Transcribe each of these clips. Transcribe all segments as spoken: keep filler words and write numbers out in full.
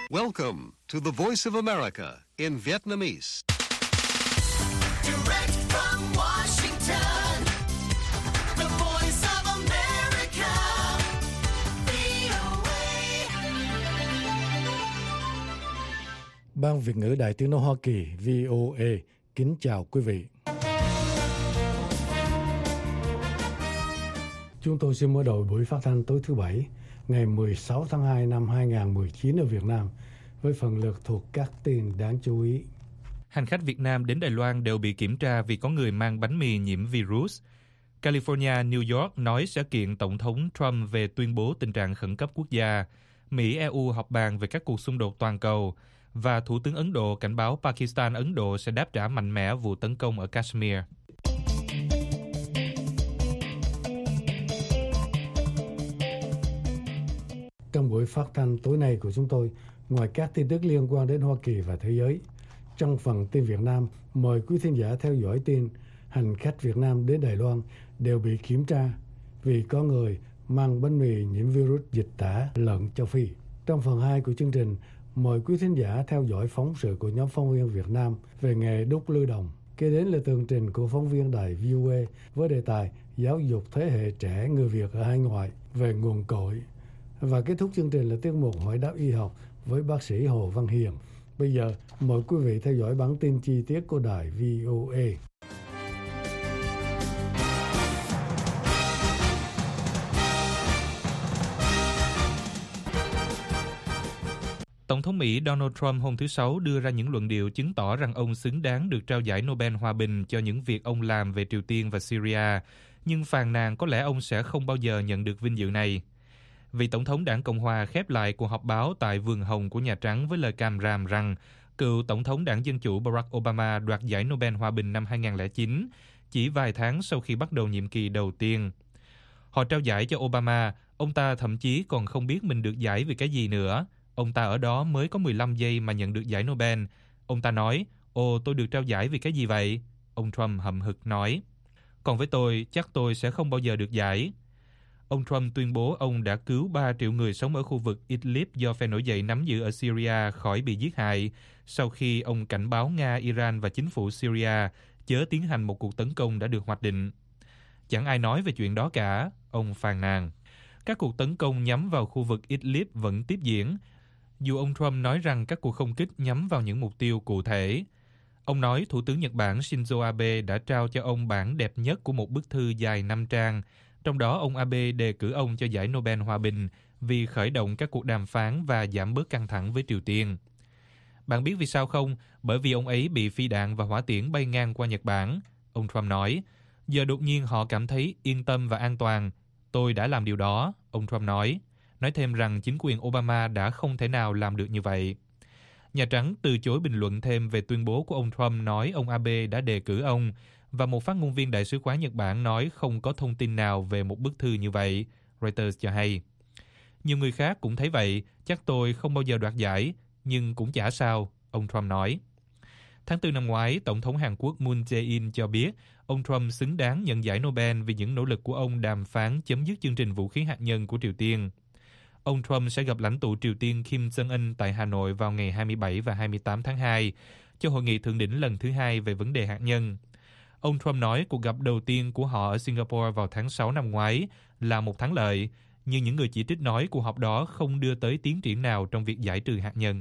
Welcome to the Voice of America in Vietnamese. Direct from Washington, the Voice of America, vê o a. Ban Việt ngữ Đài Tiếng nói Hoa Kỳ vê o a kính chào quý vị. Chúng tôi xin mở đầu buổi phát thanh tối thứ Bảy, ngày mười sáu tháng hai năm hai nghìn không trăm mười chín ở Việt Nam, với phần lượt thuộc các tin đáng chú ý. Hành khách Việt Nam đến Đài Loan đều bị kiểm tra vì có người mang bánh mì nhiễm virus. California, New York nói sẽ kiện Tổng thống Trump về tuyên bố tình trạng khẩn cấp quốc gia. Mỹ, e u họp bàn về các cuộc xung đột toàn cầu. Và Thủ tướng Ấn Độ cảnh báo Pakistan, Ấn Độ sẽ đáp trả mạnh mẽ vụ tấn công ở Kashmir. Trong buổi phát thanh tối nay của chúng tôi, ngoài các tin tức liên quan đến Hoa Kỳ và thế giới, trong phần tin Việt Nam, mời quý thính giả theo dõi tin hành khách Việt Nam đến Đài Loan đều bị kiểm tra vì có người mang bánh mì nhiễm virus dịch tả lợn châu Phi. Trong phần hai của chương trình, mời quý thính giả theo dõi phóng sự của nhóm phóng viên Việt Nam về nghề đúc lưu đồng. Kế đến là tường trình của phóng viên đài vê o a với đề tài giáo dục thế hệ trẻ người Việt ở hải ngoại về nguồn cội. Và kết thúc chương trình là tiết mục hỏi đáp y học với bác sĩ Hồ Văn Hiền. Bây giờ, mời quý vị theo dõi bản tin chi tiết của đài vê o a. Tổng thống Mỹ Donald Trump hôm thứ Sáu đưa ra những luận điệu chứng tỏ rằng ông xứng đáng được trao giải Nobel Hòa bình cho những việc ông làm về Triều Tiên và Syria, nhưng phàn nàn có lẽ ông sẽ không bao giờ nhận được vinh dự này. Vị Tổng thống Đảng Cộng Hòa khép lại cuộc họp báo tại Vườn Hồng của Nhà Trắng với lời càm ràm rằng cựu Tổng thống Đảng Dân Chủ Barack Obama đoạt giải Nobel Hòa bình năm hai nghìn không trăm lẻ chín, chỉ vài tháng sau khi bắt đầu nhiệm kỳ đầu tiên. Họ trao giải cho Obama, ông ta thậm chí còn không biết mình được giải vì cái gì nữa. Ông ta ở đó mới có mười lăm giây mà nhận được giải Nobel. Ông ta nói, ồ tôi được trao giải vì cái gì vậy? Ông Trump hậm hực nói, còn với tôi, chắc tôi sẽ không bao giờ được giải. Ông Trump tuyên bố ông đã cứu ba triệu người sống ở khu vực Idlib do phe nổi dậy nắm giữ ở Syria khỏi bị giết hại, sau khi ông cảnh báo Nga, Iran và chính phủ Syria chớ tiến hành một cuộc tấn công đã được hoạch định. Chẳng ai nói về chuyện đó cả, ông phàn nàn. Các cuộc tấn công nhắm vào khu vực Idlib vẫn tiếp diễn, dù ông Trump nói rằng các cuộc không kích nhắm vào những mục tiêu cụ thể. Ông nói Thủ tướng Nhật Bản Shinzo Abe đã trao cho ông bản đẹp nhất của một bức thư dài năm trang, trong đó ông Abe đề cử ông cho giải Nobel Hòa bình vì khởi động các cuộc đàm phán và giảm bớt căng thẳng với Triều Tiên. Bạn biết vì sao không? Bởi vì ông ấy bị phi đạn và hỏa tiễn bay ngang qua Nhật Bản. Ông Trump nói, giờ đột nhiên họ cảm thấy yên tâm và an toàn. Tôi đã làm điều đó, ông Trump nói. Nói thêm rằng chính quyền Obama đã không thể nào làm được như vậy. Nhà Trắng từ chối bình luận thêm về tuyên bố của ông Trump nói ông Abe đã đề cử ông, và một phát ngôn viên Đại sứ quán Nhật Bản nói không có thông tin nào về một bức thư như vậy, Reuters cho hay. Nhiều người khác cũng thấy vậy, chắc tôi không bao giờ đoạt giải, nhưng cũng chả sao, ông Trump nói. Tháng tư năm ngoái, Tổng thống Hàn Quốc Moon Jae-in cho biết ông Trump xứng đáng nhận giải Nobel vì những nỗ lực của ông đàm phán chấm dứt chương trình vũ khí hạt nhân của Triều Tiên. Ông Trump sẽ gặp lãnh tụ Triều Tiên Kim Jong-un tại Hà Nội vào ngày hai mươi bảy và hai mươi tám tháng hai cho hội nghị thượng đỉnh lần thứ hai về vấn đề hạt nhân. Ông Trump nói cuộc gặp đầu tiên của họ ở Singapore vào tháng sáu năm ngoái là một thắng lợi, nhưng những người chỉ trích nói cuộc họp đó không đưa tới tiến triển nào trong việc giải trừ hạt nhân.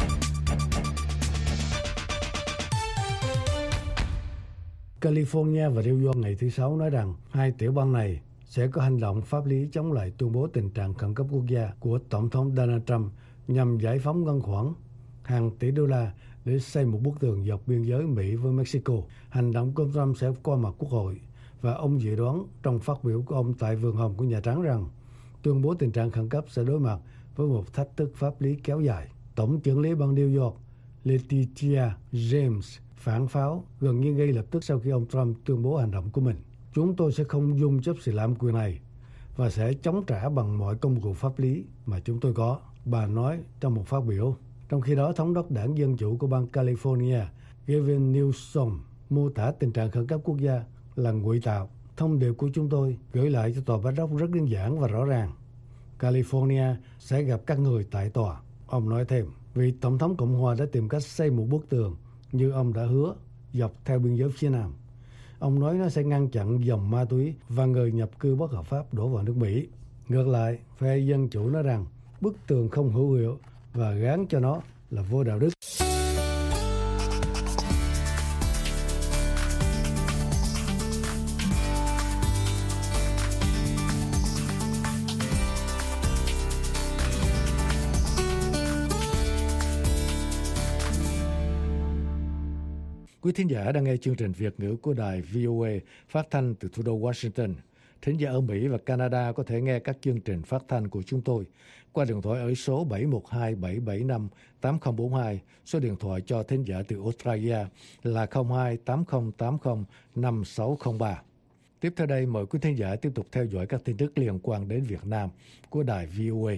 California và New York ngày thứ Sáu nói rằng hai tiểu bang này sẽ có hành động pháp lý chống lại tuyên bố tình trạng khẩn cấp quốc gia của Tổng thống Donald Trump nhằm giải phóng ngân khoản hàng tỷ đô la để xây một bức tường dọc biên giới Mỹ với Mexico. Hành động của Trump sẽ qua mặt Quốc hội, và ông dự đoán trong phát biểu của ông tại Vườn Hồng của Nhà Trắng rằng tuyên bố tình trạng khẩn cấp sẽ đối mặt với một thách thức pháp lý kéo dài. Tổng trưởng lý bang New York Letitia James phản pháo gần như ngay lập tức sau khi ông Trump tuyên bố hành động của mình. Chúng tôi sẽ không dung chấp sự lạm quyền này và sẽ chống trả bằng mọi công cụ pháp lý mà chúng tôi có, bà nói trong một phát biểu. Trong khi đó, thống đốc đảng Dân Chủ của bang California Gavin Newsom mô tả tình trạng khẩn cấp quốc gia là ngụy tạo. Thông điệp của chúng tôi gửi lại cho tòa Bạch Ốc rất đơn giản và rõ ràng. California sẽ gặp các người tại tòa, ông nói thêm. Vị Tổng thống Cộng hòa đã tìm cách xây một bức tường như ông đã hứa dọc theo biên giới phía Nam. Ông nói nó sẽ ngăn chặn dòng ma túy và người nhập cư bất hợp pháp đổ vào nước Mỹ. Ngược lại, phe Dân Chủ nói rằng bức tường không hữu hiệu và gán cho nó là vô đạo đức. Quý thính giả đang nghe chương trình Việt ngữ của đài vê o a phát thanh từ thủ đô Washington. Thính giả ở Mỹ và Canada có thể nghe các chương trình phát thanh của chúng tôi qua điện thoại ở số bảy một hai bảy bảy năm tám không bốn hai, số điện thoại cho thính giả từ Australia là không hai tám không tám không năm sáu không ba. Tiếp theo đây, mời quý thính giả tiếp tục theo dõi các tin tức liên quan đến Việt Nam của đài vê o a.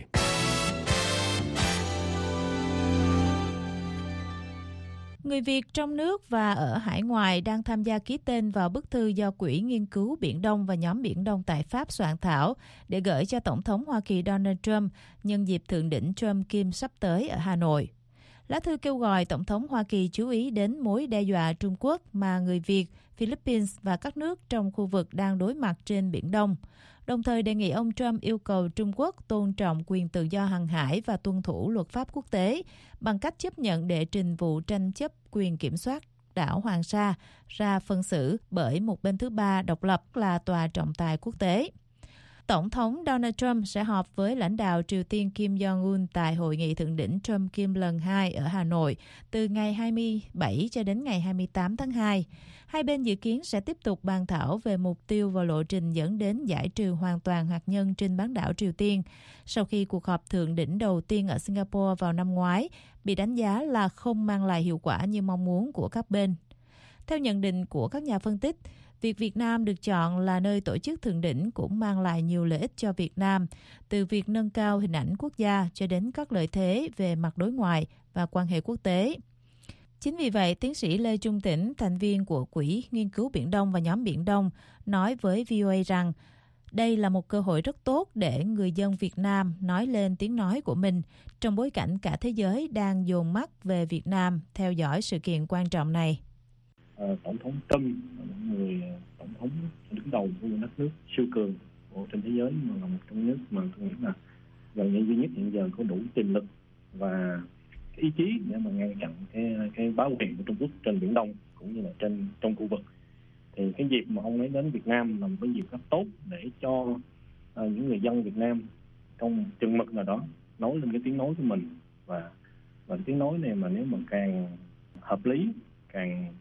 Người Việt trong nước và ở hải ngoại đang tham gia ký tên vào bức thư do Quỹ Nghiên cứu Biển Đông và Nhóm Biển Đông tại Pháp soạn thảo để gửi cho Tổng thống Hoa Kỳ Donald Trump nhân dịp thượng đỉnh Trump-Kim sắp tới ở Hà Nội. Lá thư kêu gọi Tổng thống Hoa Kỳ chú ý đến mối đe dọa Trung Quốc mà người Việt, Philippines và các nước trong khu vực đang đối mặt trên Biển Đông, đồng thời đề nghị ông Trump yêu cầu Trung Quốc tôn trọng quyền tự do hàng hải và tuân thủ luật pháp quốc tế bằng cách chấp nhận đệ trình vụ tranh chấp quyền kiểm soát đảo Hoàng Sa ra phân xử bởi một bên thứ ba độc lập là Tòa trọng tài quốc tế. Tổng thống Donald Trump sẽ họp với lãnh đạo Triều Tiên Kim Jong-un tại hội nghị thượng đỉnh Trump-Kim lần hai ở Hà Nội từ ngày hai mươi bảy cho đến ngày hai mươi tám tháng hai. Hai bên dự kiến sẽ tiếp tục bàn thảo về mục tiêu và lộ trình dẫn đến giải trừ hoàn toàn hạt nhân trên bán đảo Triều Tiên sau khi cuộc họp thượng đỉnh đầu tiên ở Singapore vào năm ngoái bị đánh giá là không mang lại hiệu quả như mong muốn của các bên. Theo nhận định của các nhà phân tích, việc Việt Nam được chọn là nơi tổ chức thượng đỉnh cũng mang lại nhiều lợi ích cho Việt Nam, từ việc nâng cao hình ảnh quốc gia cho đến các lợi thế về mặt đối ngoại và quan hệ quốc tế. Chính vì vậy, tiến sĩ Lê Trung Tĩnh, thành viên của Quỹ Nghiên cứu Biển Đông và Nhóm Biển Đông, nói với vê o a rằng đây là một cơ hội rất tốt để người dân Việt Nam nói lên tiếng nói của mình trong bối cảnh cả thế giới đang dồn mắt về Việt Nam theo dõi sự kiện quan trọng này. Tổng thống Trump là một người tổng thống đứng đầu của một đất nước siêu cường của trên thế giới, mà là một trong nước mà tôi nghĩ là gần như duy nhất hiện giờ có đủ tiềm lực và cái ý chí để mà ngăn chặn cái cái bá quyền của Trung Quốc trên Biển Đông cũng như là trên trong khu vực. Thì cái dịp mà ông ấy đến Việt Nam là một cái dịp rất tốt để cho uh, những người dân Việt Nam trong chừng mực nào đó nói lên cái tiếng nói của mình, và và cái tiếng nói này mà nếu mà càng hợp lý, càng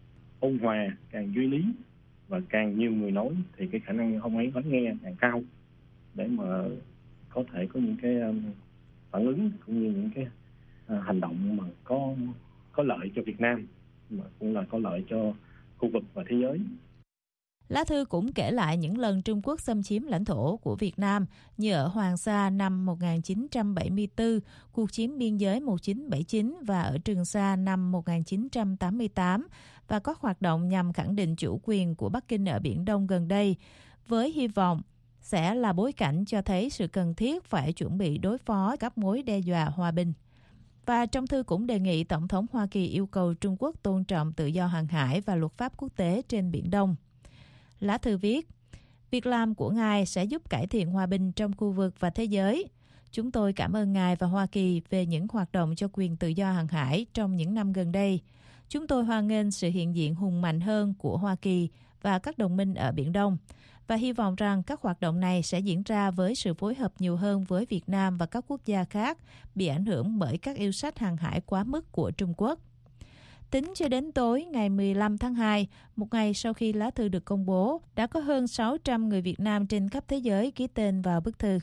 ôn hòa, càng duy lý và càng nhiều người nói thì cái khả năng ông ấy lắng nghe càng cao để mà có thể có những cái um, phản ứng cũng như những cái uh, hành động mà có có lợi cho Việt Nam mà cũng là có lợi cho khu vực và thế giới. Lá thư cũng kể lại những lần Trung Quốc xâm chiếm lãnh thổ của Việt Nam như ở Hoàng Sa năm một nghìn chín trăm bảy mươi tư, cuộc chiến biên giới một nghìn chín trăm bảy mươi chín và ở Trường Sa năm một nghìn chín trăm tám mươi tám và các hoạt động nhằm khẳng định chủ quyền của Bắc Kinh ở Biển Đông gần đây, với hy vọng sẽ là bối cảnh cho thấy sự cần thiết phải chuẩn bị đối phó các mối đe dọa hòa bình. Và trong thư cũng đề nghị Tổng thống Hoa Kỳ yêu cầu Trung Quốc tôn trọng tự do hàng hải và luật pháp quốc tế trên Biển Đông. Lá thư viết, việc làm của Ngài sẽ giúp cải thiện hòa bình trong khu vực và thế giới. Chúng tôi cảm ơn Ngài và Hoa Kỳ về những hoạt động cho quyền tự do hàng hải trong những năm gần đây. Chúng tôi hoan nghênh sự hiện diện hùng mạnh hơn của Hoa Kỳ và các đồng minh ở Biển Đông và hy vọng rằng các hoạt động này sẽ diễn ra với sự phối hợp nhiều hơn với Việt Nam và các quốc gia khác bị ảnh hưởng bởi các yêu sách hàng hải quá mức của Trung Quốc. Tính cho đến tối ngày mười lăm tháng hai, một ngày sau khi lá thư được công bố, đã có hơn sáu trăm người Việt Nam trên khắp thế giới ký tên vào bức thư.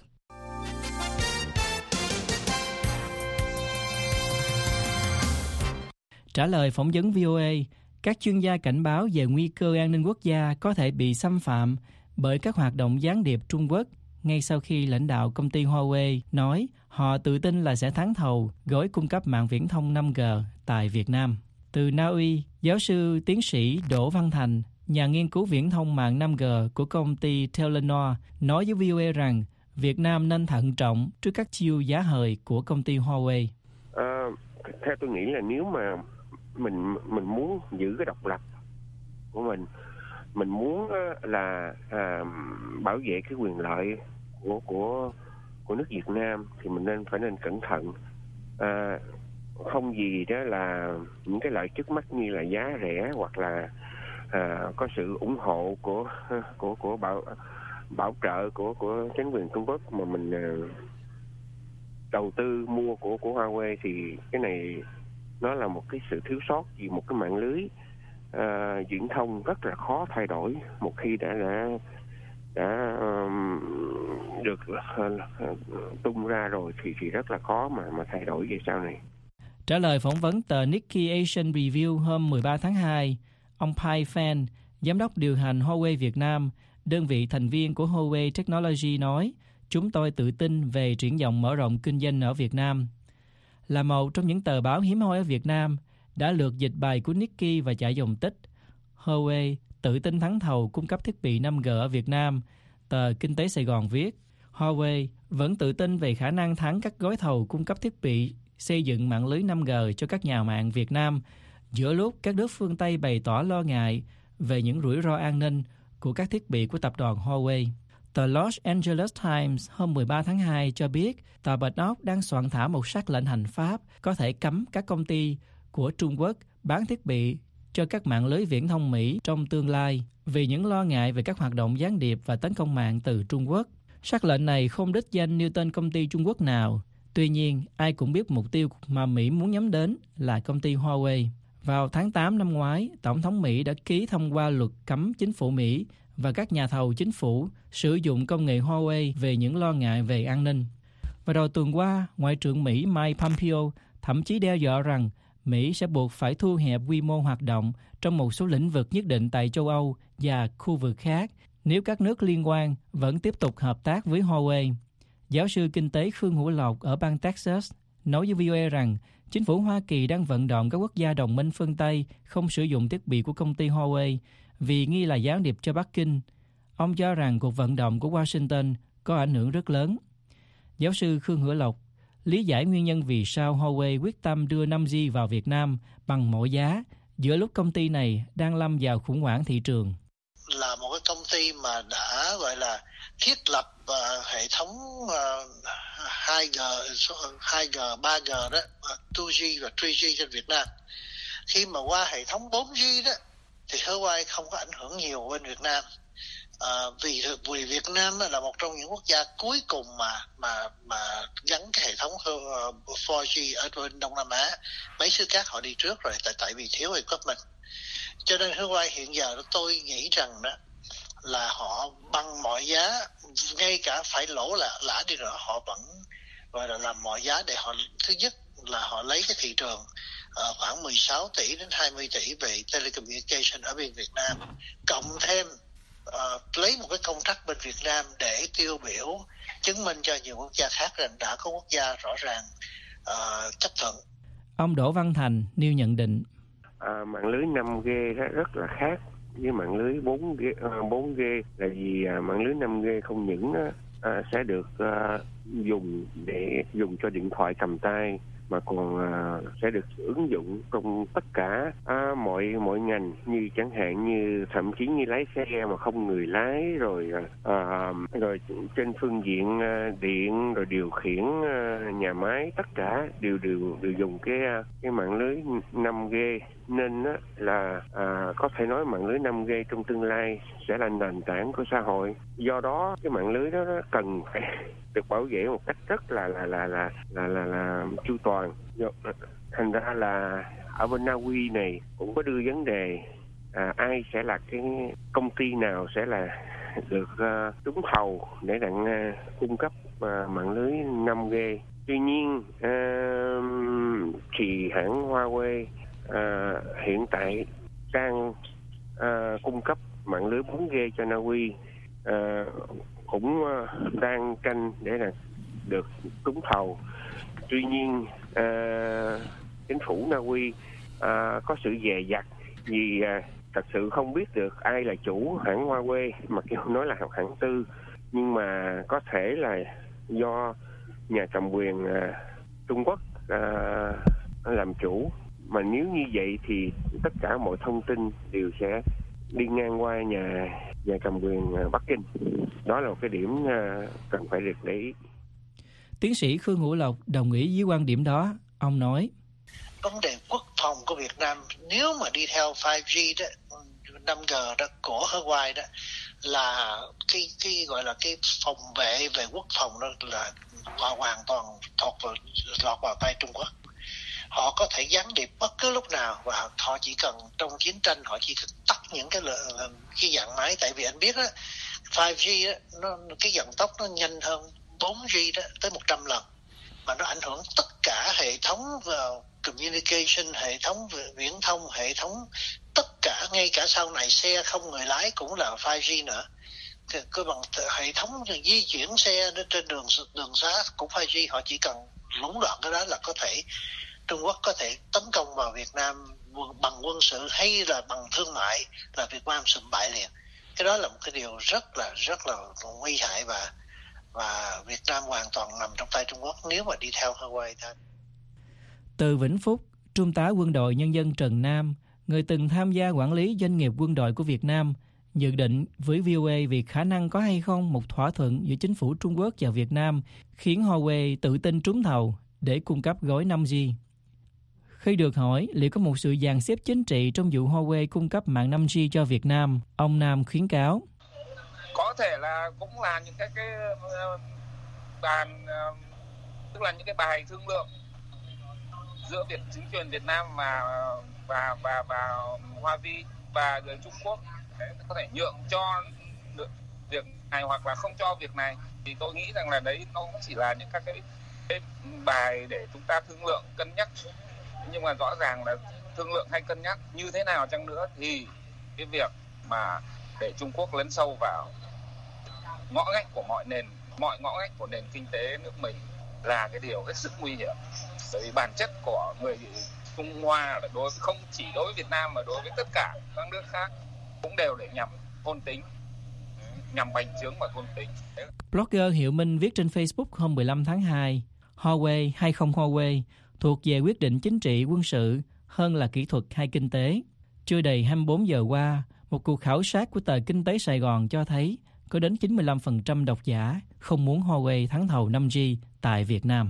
Trả lời phỏng vấn vê o a, các chuyên gia cảnh báo về nguy cơ an ninh quốc gia có thể bị xâm phạm bởi các hoạt động gián điệp Trung Quốc ngay sau khi lãnh đạo công ty Huawei nói họ tự tin là sẽ thắng thầu gói cung cấp mạng viễn thông năm G tại Việt Nam. Từ Na Uy, giáo sư tiến sĩ Đỗ Văn Thành, nhà nghiên cứu viễn thông mạng năm G của công ty Telenor, nói với vê o a rằng Việt Nam nên thận trọng trước các chiêu giá hời của công ty Huawei. À, theo tôi nghĩ là nếu mà mình mình muốn giữ cái độc lập của mình, mình muốn là à, bảo vệ cái quyền lợi của của của nước Việt Nam thì mình nên phải nên cẩn thận. À, không gì đó là những cái lợi trước mắt như là giá rẻ hoặc là à, có sự ủng hộ của của của bảo bảo trợ của của chính quyền Trung Quốc mà mình à, đầu tư mua của của Huawei, thì cái này nó là một cái sự thiếu sót vì một cái mạng lưới à, viễn thông rất là khó thay đổi một khi đã đã đã um, được uh, tung ra rồi thì thì rất là khó mà mà thay đổi về sau này. Trả lời phỏng vấn tờ Nikkei Asian Review hôm mười ba tháng hai, ông Pai Fan, giám đốc điều hành Huawei Việt Nam, đơn vị thành viên của Huawei Technology nói, chúng tôi tự tin về triển vọng mở rộng kinh doanh ở Việt Nam. Là một trong những tờ báo hiếm hoi ở Việt Nam, đã lượt dịch bài của Nikkei và chạy dòng tích Huawei tự tin thắng thầu cung cấp thiết bị năm G ở Việt Nam. Tờ Kinh tế Sài Gòn viết, Huawei vẫn tự tin về khả năng thắng các gói thầu cung cấp thiết bị xây dựng mạng lưới năm G cho các nhà mạng Việt Nam, giữa lúc các nước phương Tây bày tỏ lo ngại về những rủi ro an ninh của các thiết bị của tập đoàn Huawei. Tờ Los Angeles Times hôm mười ba tháng hai cho biết Tòa Bạch Ốc đang soạn thảo một sắc lệnh hành pháp có thể cấm các công ty của Trung Quốc bán thiết bị cho các mạng lưới viễn thông Mỹ trong tương lai vì những lo ngại về các hoạt động gián điệp và tấn công mạng từ Trung Quốc. Sắc lệnh này không đích danh nêu tên công ty Trung Quốc nào. Tuy nhiên, ai cũng biết mục tiêu mà Mỹ muốn nhắm đến là công ty Huawei. Vào tháng tám năm ngoái, Tổng thống Mỹ đã ký thông qua luật cấm chính phủ Mỹ và các nhà thầu chính phủ sử dụng công nghệ Huawei về những lo ngại về an ninh. Và đầu tuần qua, Ngoại trưởng Mỹ Mike Pompeo thậm chí đe dọa rằng Mỹ sẽ buộc phải thu hẹp quy mô hoạt động trong một số lĩnh vực nhất định tại châu Âu và khu vực khác nếu các nước liên quan vẫn tiếp tục hợp tác với Huawei. Giáo sư kinh tế Khương Hữu Lộc ở bang Texas nói với vê o a rằng chính phủ Hoa Kỳ đang vận động các quốc gia đồng minh phương Tây không sử dụng thiết bị của công ty Huawei vì nghi là gián điệp cho Bắc Kinh. Ông cho rằng cuộc vận động của Washington có ảnh hưởng rất lớn. Giáo sư Khương Hữu Lộc lý giải nguyên nhân vì sao Huawei quyết tâm đưa năm G vào Việt Nam bằng mọi giá giữa lúc công ty này đang lâm vào khủng hoảng thị trường. Là một cái công ty mà đã gọi là thiết lập uh, hệ thống uh, hai G, hai G, ba G đó, hai G và ba G trên Việt Nam. Khi mà qua hệ thống bốn G đó thì Huawei không có ảnh hưởng nhiều bên Việt Nam. À, vì vì Việt Nam là một trong những quốc gia cuối cùng mà mà mà gắn cái hệ thống bốn G ở bên Đông Nam Á. Mấy xứ khác họ đi trước rồi tại tại vì thiếu equipment. Cho nên Huawei hiện giờ tôi nghĩ rằng đó là họ bằng mọi giá, ngay cả phải lỗ là lã đi nữa, họ vẫn gọi là làm mọi giá để họ, thứ nhất là họ lấy cái thị trường uh, khoảng mười sáu tỷ đến hai mươi tỷ về telecommunication ở bên Việt Nam, cộng thêm uh, lấy một cái contract bên Việt Nam để tiêu biểu chứng minh cho nhiều quốc gia khác rằng đã có quốc gia rõ ràng uh, chấp thuận. Ông Đỗ Văn Thành nêu nhận định. À, mạng lưới năm G rất là khác với mạng lưới bốn G. bốn G là vì à, mạng lưới năm G không những à, sẽ được à, dùng để dùng cho điện thoại cầm tay mà còn à, sẽ được ứng dụng trong tất cả à, mọi mọi ngành, như chẳng hạn như thậm chí như lái xe mà không người lái, rồi à, rồi trên phương diện à, điện, rồi điều khiển à, nhà máy, tất cả đều đều đều dùng cái cái mạng lưới năm G. Nên á, là à, có thể nói mạng lưới năm G trong tương lai sẽ là nền tảng của xã hội. Do đó cái mạng lưới đó nó cần phải được bảo vệ một cách rất là là là là là là, là chu toàn. Thành ra là ở bên Na Uy này cũng có đưa vấn đề à, ai sẽ là cái công ty nào sẽ là được uh, trúng thầu để đặng uh, cung cấp uh, mạng lưới năm G. Tuy nhiên uh, thì hãng Huawei À, hiện tại đang à, cung cấp mạng lưới bốn G cho Na Uy, à, cũng à, đang tranh để là được trúng thầu. Tuy nhiên à, chính phủ Na Uy à, có sự dè dặt vì à, thật sự không biết được ai là chủ hãng Huawei, mặc dù nói là hãng tư, nhưng mà có thể là do nhà cầm quyền à, Trung Quốc à, làm chủ. Mà nếu như vậy thì tất cả mọi thông tin đều sẽ đi ngang qua nhà nhà cầm quyền Bắc Kinh. Đó là một cái điểm cần phải được để ý. Tiến sĩ Khương Hữu Lộc đồng ý với quan điểm đó. Ông nói, vấn đề quốc phòng của Việt Nam nếu mà đi theo năm G đó, năm G đó của Huawei đó, là cái cái gọi là cái phòng vệ về quốc phòng đó là hoàn toàn thuộc vào lọt vào tay Trung Quốc. Họ có thể gián điệp bất cứ lúc nào và họ chỉ cần trong chiến tranh họ chỉ cần tắt những cái cái dạng máy, tại vì anh biết á năm G đó, nó cái vận tốc nó nhanh hơn bốn G đó tới một trăm lần, mà nó ảnh hưởng tất cả hệ thống vào communication, hệ thống viễn thông, hệ thống tất cả, ngay cả sau này xe không người lái cũng là năm G nữa. Cái bằng hệ thống di chuyển xe trên đường đường xá cũng năm G, họ chỉ cần lũng đoạn cái đó là có thể Trung Quốc có thể tấn công vào Việt Nam bằng quân sự hay là bằng thương mại, là Việt Nam sụp bại liền. Cái đó là một cái điều rất là rất là nguy hại và và Việt Nam hoàn toàn nằm trong tay Trung Quốc nếu mà đi theo Huawei thôi. Từ Vĩnh Phúc, Trung tá Quân đội Nhân dân Trần Nam, người từng tham gia quản lý doanh nghiệp quân đội của Việt Nam, dự định với vê o a về khả năng có hay không một thỏa thuận giữa chính phủ Trung Quốc và Việt Nam khiến Huawei tự tin trúng thầu để cung cấp gói năm G. Khi được hỏi liệu có một sự dàn xếp chính trị trong vụ Huawei cung cấp mạng năm G cho Việt Nam, ông Nam khuyến cáo. Có thể là cũng là những cái, cái bàn, tức là những cái bài thương lượng giữa Việt chính quyền Việt Nam và và và và Huawei và người Trung Quốc để có thể nhượng cho được việc này hoặc là không cho việc này, thì tôi nghĩ rằng là đấy nó cũng chỉ là những các cái, cái bài để chúng ta thương lượng cân nhắc. Nhưng mà rõ ràng là thương lượng hay cân nhắc như thế nào chăng nữa thì cái việc mà để Trung Quốc lấn sâu vào ngõ ngách của mọi nền mọi ngõ ngách của nền kinh tế nước mình là cái điều hết sức nguy hiểm. Bởi vì bản chất của người Trung Hoa là đối không chỉ đối với Việt Nam mà đối với tất cả các nước khác cũng đều để nhằm thôn tính, nhằm bành trướng và thôn tính. Blogger Hiệu Minh viết trên Facebook hôm mười lăm tháng hai, Huawei hay không Huawei thuộc về quyết định chính trị quân sự hơn là kỹ thuật hay kinh tế. Chưa đầy hai mươi bốn giờ qua, một cuộc khảo sát của tờ Kinh tế Sài Gòn cho thấy có đến chín mươi lăm phần trăm độc giả không muốn Huawei thắng thầu năm G tại Việt Nam.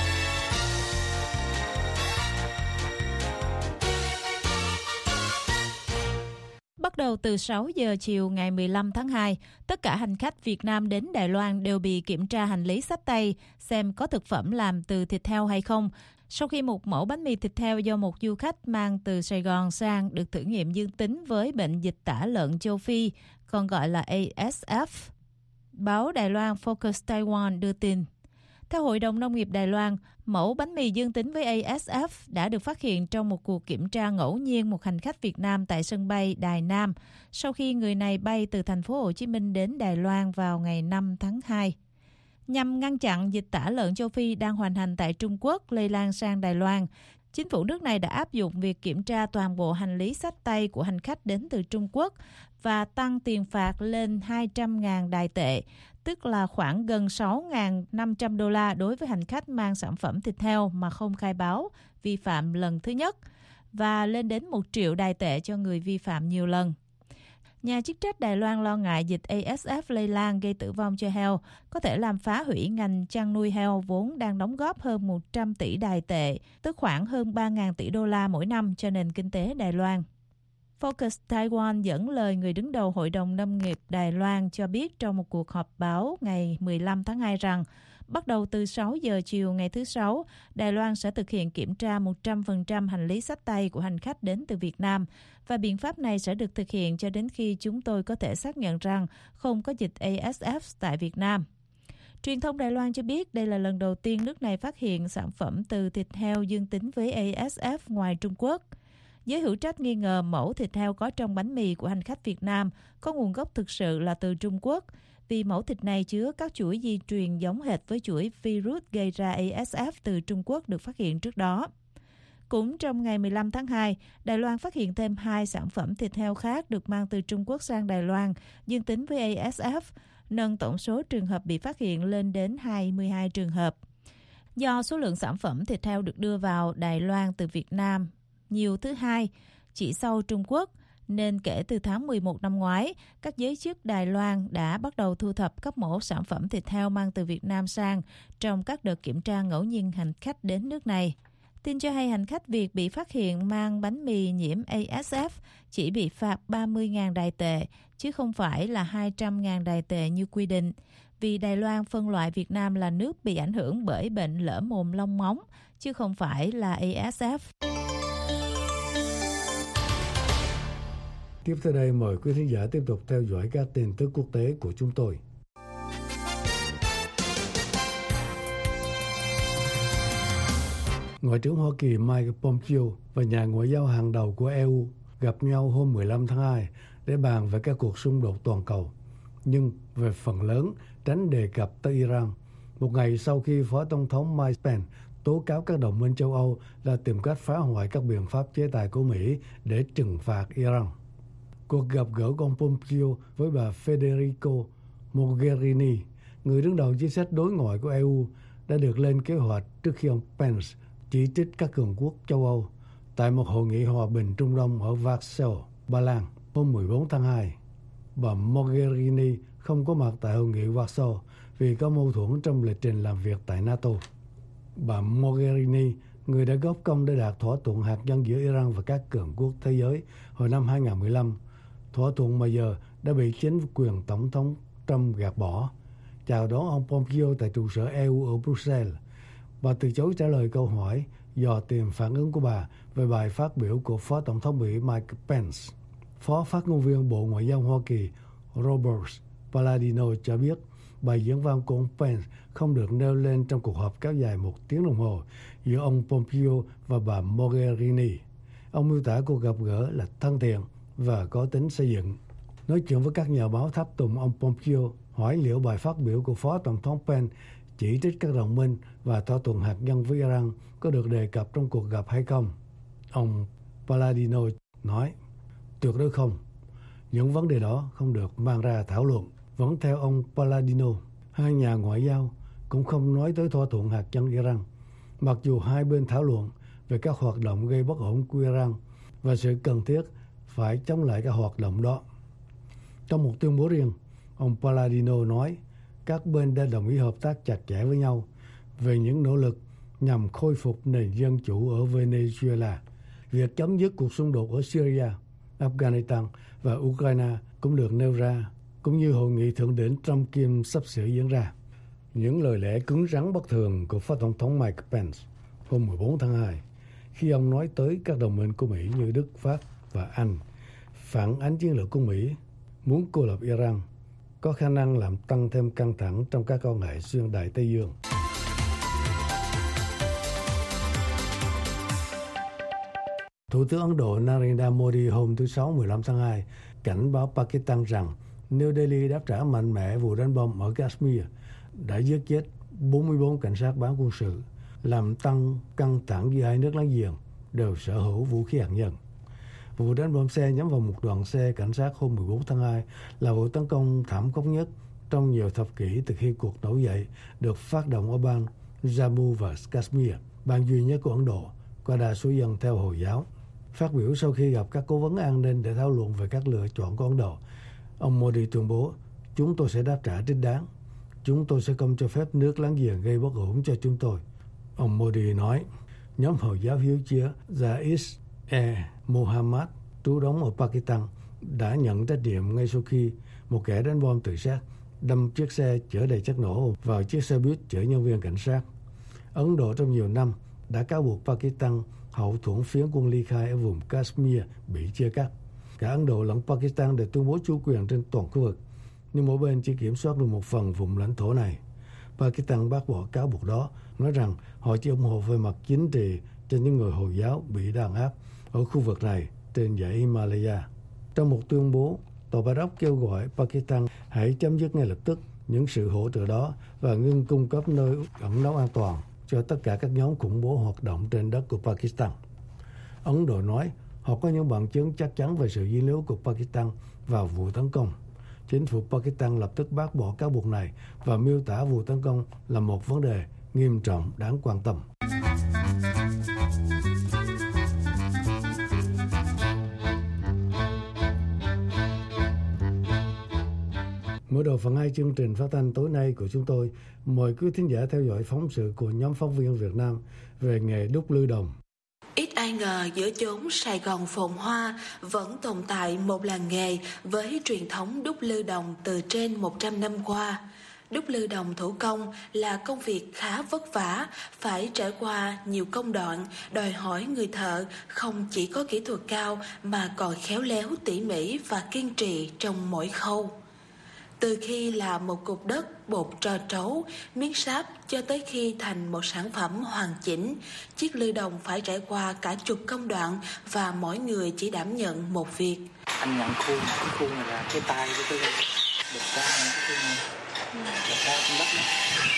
Bắt đầu từ sáu giờ chiều ngày mười lăm tháng hai, tất cả hành khách Việt Nam đến Đài Loan đều bị kiểm tra hành lý xách tay, xem có thực phẩm làm từ thịt heo hay không. Sau khi một mẫu bánh mì thịt heo do một du khách mang từ Sài Gòn sang được thử nghiệm dương tính với bệnh dịch tả lợn châu Phi, còn gọi là A S F. Báo Đài Loan Focus Taiwan đưa tin. Theo Hội đồng Nông nghiệp Đài Loan, mẫu bánh mì dương tính với A S F đã được phát hiện trong một cuộc kiểm tra ngẫu nhiên một hành khách Việt Nam tại sân bay Đài Nam sau khi người này bay từ thành phố Hồ Chí Minh đến Đài Loan vào ngày năm tháng hai. Nhằm ngăn chặn dịch tả lợn châu Phi đang hoành hành tại Trung Quốc lây lan sang Đài Loan, chính phủ nước này đã áp dụng việc kiểm tra toàn bộ hành lý xách tay của hành khách đến từ Trung Quốc và tăng tiền phạt lên hai trăm nghìn đài tệ, tức là khoảng gần sáu nghìn năm trăm đô la đối với hành khách mang sản phẩm thịt heo mà không khai báo, vi phạm lần thứ nhất, và lên đến một triệu đài tệ cho người vi phạm nhiều lần. Nhà chức trách Đài Loan lo ngại dịch A S F lây lan gây tử vong cho heo, có thể làm phá hủy ngành chăn nuôi heo vốn đang đóng góp hơn một trăm tỷ đài tệ, tức khoảng hơn ba nghìn tỷ đô la mỗi năm cho nền kinh tế Đài Loan. Focus Taiwan dẫn lời người đứng đầu Hội đồng Nông nghiệp Đài Loan cho biết trong một cuộc họp báo ngày mười lăm tháng hai rằng bắt đầu từ sáu giờ chiều ngày thứ Sáu, Đài Loan sẽ thực hiện kiểm tra một trăm phần trăm hành lý xách tay của hành khách đến từ Việt Nam và biện pháp này sẽ được thực hiện cho đến khi chúng tôi có thể xác nhận rằng không có dịch A S F tại Việt Nam. Truyền thông Đài Loan cho biết đây là lần đầu tiên nước này phát hiện sản phẩm từ thịt heo dương tính với A S F ngoài Trung Quốc. Giới hữu trách nghi ngờ mẫu thịt heo có trong bánh mì của hành khách Việt Nam có nguồn gốc thực sự là từ Trung Quốc, vì mẫu thịt này chứa các chuỗi di truyền giống hệt với chuỗi virus gây ra A S F từ Trung Quốc được phát hiện trước đó. Cũng trong ngày mười lăm tháng hai, Đài Loan phát hiện thêm hai sản phẩm thịt heo khác được mang từ Trung Quốc sang Đài Loan dương tính với A S F, nâng tổng số trường hợp bị phát hiện lên đến hai mươi hai trường hợp. Do số lượng sản phẩm thịt heo được đưa vào Đài Loan từ Việt Nam nhiều thứ hai, chỉ sau Trung Quốc, nên kể từ tháng mười một năm ngoái, các giới chức Đài Loan đã bắt đầu thu thập các mẫu sản phẩm thịt heo mang từ Việt Nam sang trong các đợt kiểm tra ngẫu nhiên hành khách đến nước này. Tin cho hay hành khách Việt bị phát hiện mang bánh mì nhiễm a ét ép chỉ bị phạt ba mươi nghìn đài tệ, chứ không phải là hai trăm nghìn đài tệ như quy định, vì Đài Loan phân loại Việt Nam là nước bị ảnh hưởng bởi bệnh lở mồm long móng, chứ không phải là a ét ép. Tiếp theo đây mời quý khán giả tiếp tục theo dõi các tin tức quốc tế của chúng tôi. Ngoại trưởng Hoa Kỳ Mike Pompeo và nhà ngoại giao hàng đầu của e u gặp nhau hôm mười lăm tháng hai để bàn về các cuộc xung đột toàn cầu, nhưng về phần lớn tránh đề cập tới Iran, một ngày sau khi Phó Tổng thống Mike Pence tố cáo các đồng minh châu Âu là tìm cách phá hoại các biện pháp chế tài của Mỹ để trừng phạt Iran. Cuộc gặp gỡ của ông Pompeo với bà Federica Mogherini, người đứng đầu chính sách đối ngoại của e u, đã được lên kế hoạch trước khi ông Pence chỉ trích các cường quốc châu Âu tại một hội nghị hòa bình Trung Đông ở Warsaw, Ba Lan hôm mười bốn tháng hai. Bà Mogherini không có mặt tại hội nghị Warsaw vì có mâu thuẫn trong lịch trình làm việc tại NATO. Bà Mogherini, người đã góp công để đạt thỏa thuận hạt nhân giữa Iran và các cường quốc thế giới hồi năm hai không một lăm, thỏa thuận mà giờ đã bị chính quyền Tổng thống Trump gạt bỏ, chào đón ông Pompeo tại trụ sở e u ở Bruxelles. Bà từ chối trả lời câu hỏi dò tìm phản ứng của bà về bài phát biểu của Phó Tổng thống Mỹ Mike Pence. Phó phát ngôn viên Bộ Ngoại giao Hoa Kỳ Robert Palladino cho biết bài diễn văn của ông Pence không được nêu lên trong cuộc họp kéo dài một tiếng đồng hồ giữa ông Pompeo và bà Mogherini. Ông miêu tả cuộc gặp gỡ là thân thiện và có tính xây dựng. Nói chuyện với các nhà báo tháp tùng, ông Pompeo hỏi liệu bài phát biểu của Phó Tổng thống Pence chỉ trích các đồng minh và thỏa thuận hạt nhân với Iran có được đề cập trong cuộc gặp hay không. Ông Palladino nói, tuyệt đối không. Những vấn đề đó không được mang ra thảo luận. Vẫn theo ông Palladino, hai nhà ngoại giao cũng không nói tới thỏa thuận hạt nhân Iran, mặc dù hai bên thảo luận về các hoạt động gây bất ổn của Iran và sự cần thiết phải chống lại các hoạt động đó. Trong một tuyên bố riêng, ông Palladino nói các bên đã đồng ý hợp tác chặt chẽ với nhau về những nỗ lực nhằm khôi phục nền dân chủ ở Venezuela. Việc chấm dứt cuộc xung đột ở Syria, Afghanistan và Ukraine cũng được nêu ra, cũng như hội nghị thượng đỉnh Trump Kim sắp sửa diễn ra. Những lời lẽ cứng rắn bất thường của Phó Tổng thống Mike Pence hôm mười bốn tháng hai khi ông nói tới các đồng minh của Mỹ như Đức, Pháp và Anh phản ánh chiến lược của Mỹ muốn cô lập Iran có khả năng làm tăng thêm căng thẳng trong các quan hệ xuyên Đại Tây Dương. Thủ tướng Ấn Độ Narendra Modi hôm thứ Sáu mười lăm tháng hai cảnh báo Pakistan rằng New Delhi đáp trả mạnh mẽ vụ đánh bom ở Kashmir đã giết chết bốn mươi tư cảnh sát bán quân sự, làm tăng căng thẳng giữa hai nước láng giềng đều sở hữu vũ khí hạt nhân. Vụ đánh bom xe nhắm vào một đoàn xe cảnh sát hôm mười bốn tháng hai là vụ tấn công thảm khốc nhất trong nhiều thập kỷ từ khi cuộc nổi dậy được phát động ở bang Jammu và Kashmir, bang duy nhất của Ấn Độ có đa số dân theo Hồi giáo. Phát biểu sau khi gặp các cố vấn an ninh để thảo luận về các lựa chọn của Ấn Độ, ông Modi tuyên bố, chúng tôi sẽ đáp trả thích đáng. Chúng tôi sẽ không cho phép nước láng giềng gây bất ổn cho chúng tôi. Ông Modi nói, nhóm Hồi giáo hiếu chiến Jaish-e-Mohammed trú đóng ở Pakistan đã nhận trách nhiệm ngay sau khi một kẻ đánh bom tự sát đâm chiếc xe chở đầy chất nổ vào chiếc xe buýt chở nhân viên cảnh sát. Ấn Độ trong nhiều năm đã cáo buộc Pakistan hậu thuẫn phiến quân ly khai ở vùng Kashmir bị chia cắt. Cả Ấn Độ lẫn Pakistan đều tuyên bố chủ quyền trên toàn khu vực, nhưng mỗi bên chỉ kiểm soát được một phần vùng lãnh thổ này. Pakistan bác bỏ cáo buộc đó, nói rằng họ chỉ ủng hộ về mặt chính trị cho những người Hồi giáo bị đàn áp ở khu vực này trên dãy Himalaya. Trong một tuyên bố, Tòa Bạch Ốc kêu gọi Pakistan hãy chấm dứt ngay lập tức những sự hỗ trợ đó và ngưng cung cấp nơi ẩn náu an toàn cho tất cả các nhóm khủng bố hoạt động trên đất của Pakistan. Ấn Độ nói họ có những bằng chứng chắc chắn về sự dính líu của Pakistan vào vụ tấn công. Chính phủ Pakistan lập tức bác bỏ cáo buộc này và miêu tả vụ tấn công là một vấn đề nghiêm trọng đáng quan tâm. Mở đầu phần hai chương trình phát thanh tối nay của chúng tôi, mời quý thính giả theo dõi phóng sự của nhóm phóng viên Việt Nam về nghề đúc lư đồng. Ít ai ngờ giữa chốn Sài Gòn phồn hoa vẫn tồn tại một làng nghề với truyền thống đúc lư đồng từ trên một trăm năm qua. Đúc lư đồng thủ công là công việc khá vất vả, phải trải qua nhiều công đoạn, đòi hỏi người thợ không chỉ có kỹ thuật cao mà còn khéo léo tỉ mỉ và kiên trì trong mỗi khâu. Từ khi là một cục đất, bột trò trấu, miếng sáp cho tới khi thành một sản phẩm hoàn chỉnh, chiếc lư đồng phải trải qua cả chục công đoạn và mỗi người chỉ đảm nhận một việc. Anh nhận khuôn, cái khuôn này là cái tay của tôi, đập ra những cái khuôn này, đập ra trong đất này.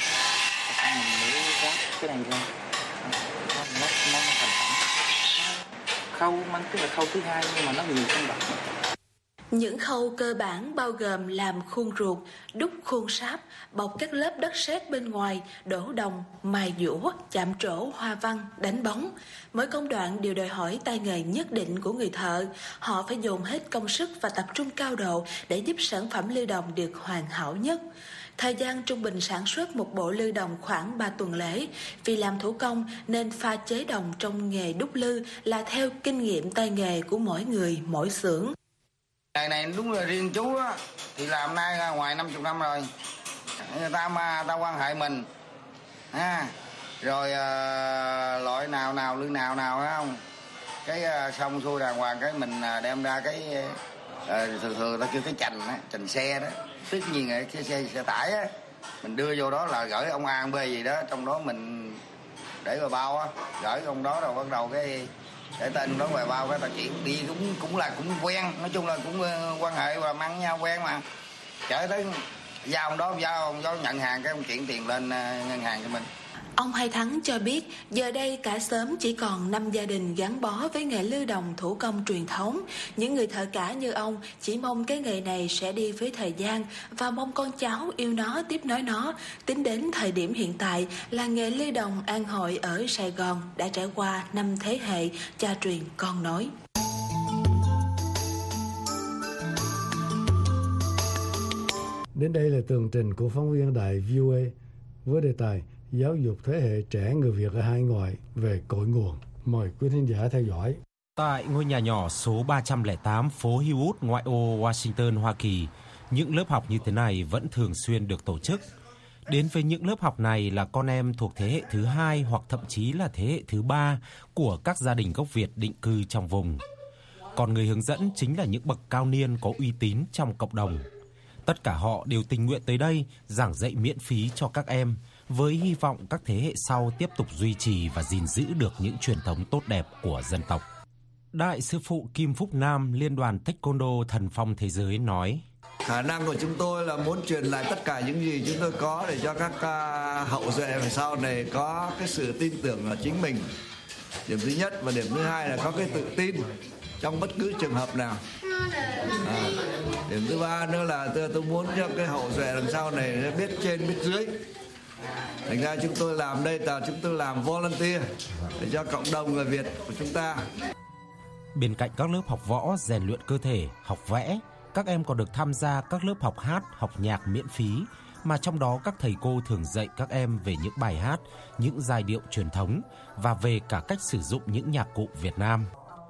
Xong mình mới ráp cái này lên, nó, nó, nó thành phẩm. Khâu mang tức là khâu thứ hai nhưng mà nó nhiều công đoạn. Những khâu cơ bản bao gồm làm khuôn ruột, đúc khuôn sáp, bọc các lớp đất sét bên ngoài, đổ đồng, mài dũa, chạm trổ, hoa văn, đánh bóng. Mỗi công đoạn đều đòi hỏi tay nghề nhất định của người thợ. Họ phải dồn hết công sức và tập trung cao độ để giúp sản phẩm lư đồng được hoàn hảo nhất. Thời gian trung bình sản xuất một bộ lư đồng khoảng ba tuần lễ. Vì làm thủ công nên pha chế đồng trong nghề đúc lư là theo kinh nghiệm tay nghề của mỗi người, mỗi xưởng. Ngày này đúng là riêng chú á, thì làm nay là ngoài năm mươi năm rồi. Người ta mà ta quan hệ mình. Ha. Rồi uh, loại nào nào lư nào nào phải không? Cái uh, xong xuôi đàng hoàng cái mình uh, đem ra cái uh, thường thường ta kêu cái chành á, chành xe đó. Tất nhiên là cái xe xe tải á, mình đưa vô đó là gửi ông A ông B gì đó, trong đó mình để vào bao á, gửi ông đó rồi bắt đầu cái để tên đó về bao cái ta chuyện đi cũng cũng là cũng quen, nói chung là cũng uh, quan hệ và mang nhau quen mà. Chở tới giao ông đó, giao ông đó nhận hàng cái ông chuyển tiền lên uh, ngân hàng cho mình. Ông Hai Thắng cho biết giờ đây cả xóm chỉ còn năm gia đình gắn bó với nghề lư đồng thủ công truyền thống. Những người thợ cả như ông chỉ mong cái nghề này sẽ đi với thời gian và mong con cháu yêu nó, tiếp nối nó. Tính đến thời điểm hiện tại là nghề lư đồng An Hội ở Sài Gòn đã trải qua năm thế hệ cha truyền con nối. Đến đây là tường trình của phóng viên đài vê o a với đề tài giáo dục thế hệ trẻ người Việt ở hải ngoại về cội nguồn. Mời quý thính giả theo dõi. Tại ngôi nhà nhỏ số ba trăm lẻ tám phố Hillwood, ngoại ô Washington, Hoa Kỳ, những lớp học như thế này vẫn thường xuyên được tổ chức. Đến với những lớp học này là con em thuộc thế hệ thứ hai hoặc thậm chí là thế hệ thứ ba của các gia đình gốc Việt định cư trong vùng. Còn người hướng dẫn chính là những bậc cao niên có uy tín trong cộng đồng. Tất cả họ đều tình nguyện tới đây giảng dạy miễn phí cho các em, với hy vọng các thế hệ sau tiếp tục duy trì và gìn giữ được những truyền thống tốt đẹp của dân tộc. Đại sư phụ Kim Phúc Nam, Liên đoàn Taekwondo Thần Phong Thế giới nói: Khả năng của chúng tôi là muốn truyền lại tất cả những gì chúng tôi có để cho các uh, hậu duệ về sau này có cái sự tin tưởng ở chính mình. Điểm thứ nhất, và điểm thứ hai là có cái tự tin trong bất cứ trường hợp nào. À, điểm thứ ba nữa là tôi, tôi muốn cho cái hậu duệ đằng sau này biết trên biết dưới. Thành ra chúng tôi làm đây là chúng tôi làm volunteer để cho cộng đồng người Việt của chúng ta. Bên cạnh các lớp học võ, rèn luyện cơ thể, học vẽ, các em còn được tham gia các lớp học hát, học nhạc miễn phí, mà trong đó các thầy cô thường dạy các em về những bài hát, những giai điệu truyền thống và về cả cách sử dụng những nhạc cụ Việt Nam.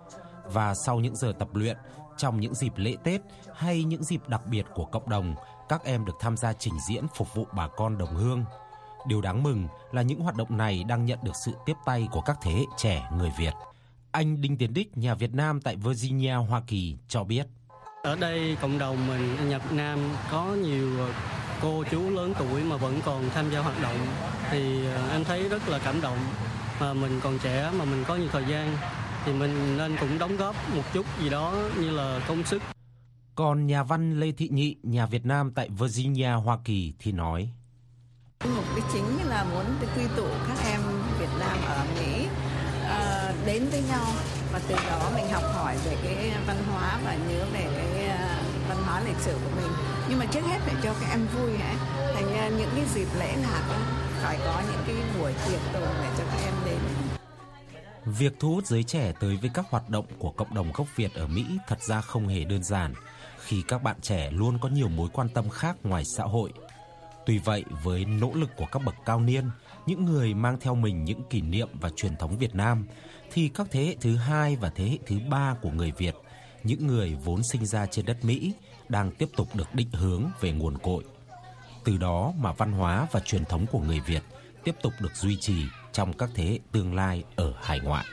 Và sau những giờ tập luyện, trong những dịp lễ Tết hay những dịp đặc biệt của cộng đồng, các em được tham gia trình diễn phục vụ bà con đồng hương. Điều đáng mừng là những hoạt động này đang nhận được sự tiếp tay của các thế hệ trẻ người Việt. Anh Đinh Tiến Đích, nhà Việt Nam tại Virginia, Hoa Kỳ cho biết: Ở đây cộng đồng mình ở nhà Việt Nam có nhiều cô chú lớn tuổi mà vẫn còn tham gia hoạt động, thì em thấy rất là cảm động. Mà mình còn trẻ mà mình có nhiều thời gian thì mình nên cũng đóng góp một chút gì đó như là công sức. Còn nhà văn Lê Thị Nhị, nhà Việt Nam tại Virginia, Hoa Kỳ thì nói: Mục đích chính là muốn quy tụ các em Việt Nam ở Mỹ uh, đến với nhau, và từ đó mình học hỏi về cái văn hóa và nhớ về cái uh, văn hóa lịch sử của mình. Nhưng mà trước hết phải cho các em vui hả? Thành ra những cái dịp lễ lạc phải có những cái buổi tiệc tùng để cho các em đến. Việc thu hút giới trẻ tới với các hoạt động của cộng đồng gốc Việt ở Mỹ thật ra không hề đơn giản, khi các bạn trẻ luôn có nhiều mối quan tâm khác ngoài xã hội. Tuy vậy, với nỗ lực của các bậc cao niên, những người mang theo mình những kỷ niệm và truyền thống Việt Nam, thì các thế hệ thứ hai và thế hệ thứ ba của người Việt, những người vốn sinh ra trên đất Mỹ, đang tiếp tục được định hướng về nguồn cội. Từ đó mà văn hóa và truyền thống của người Việt tiếp tục được duy trì trong các thế hệ tương lai ở hải ngoại.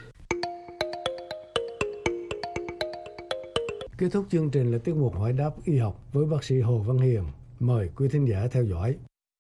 Kết thúc chương trình là tiết mục hỏi đáp y học với bác sĩ Hồ Văn Hiền. Mời quý thính giả theo dõi.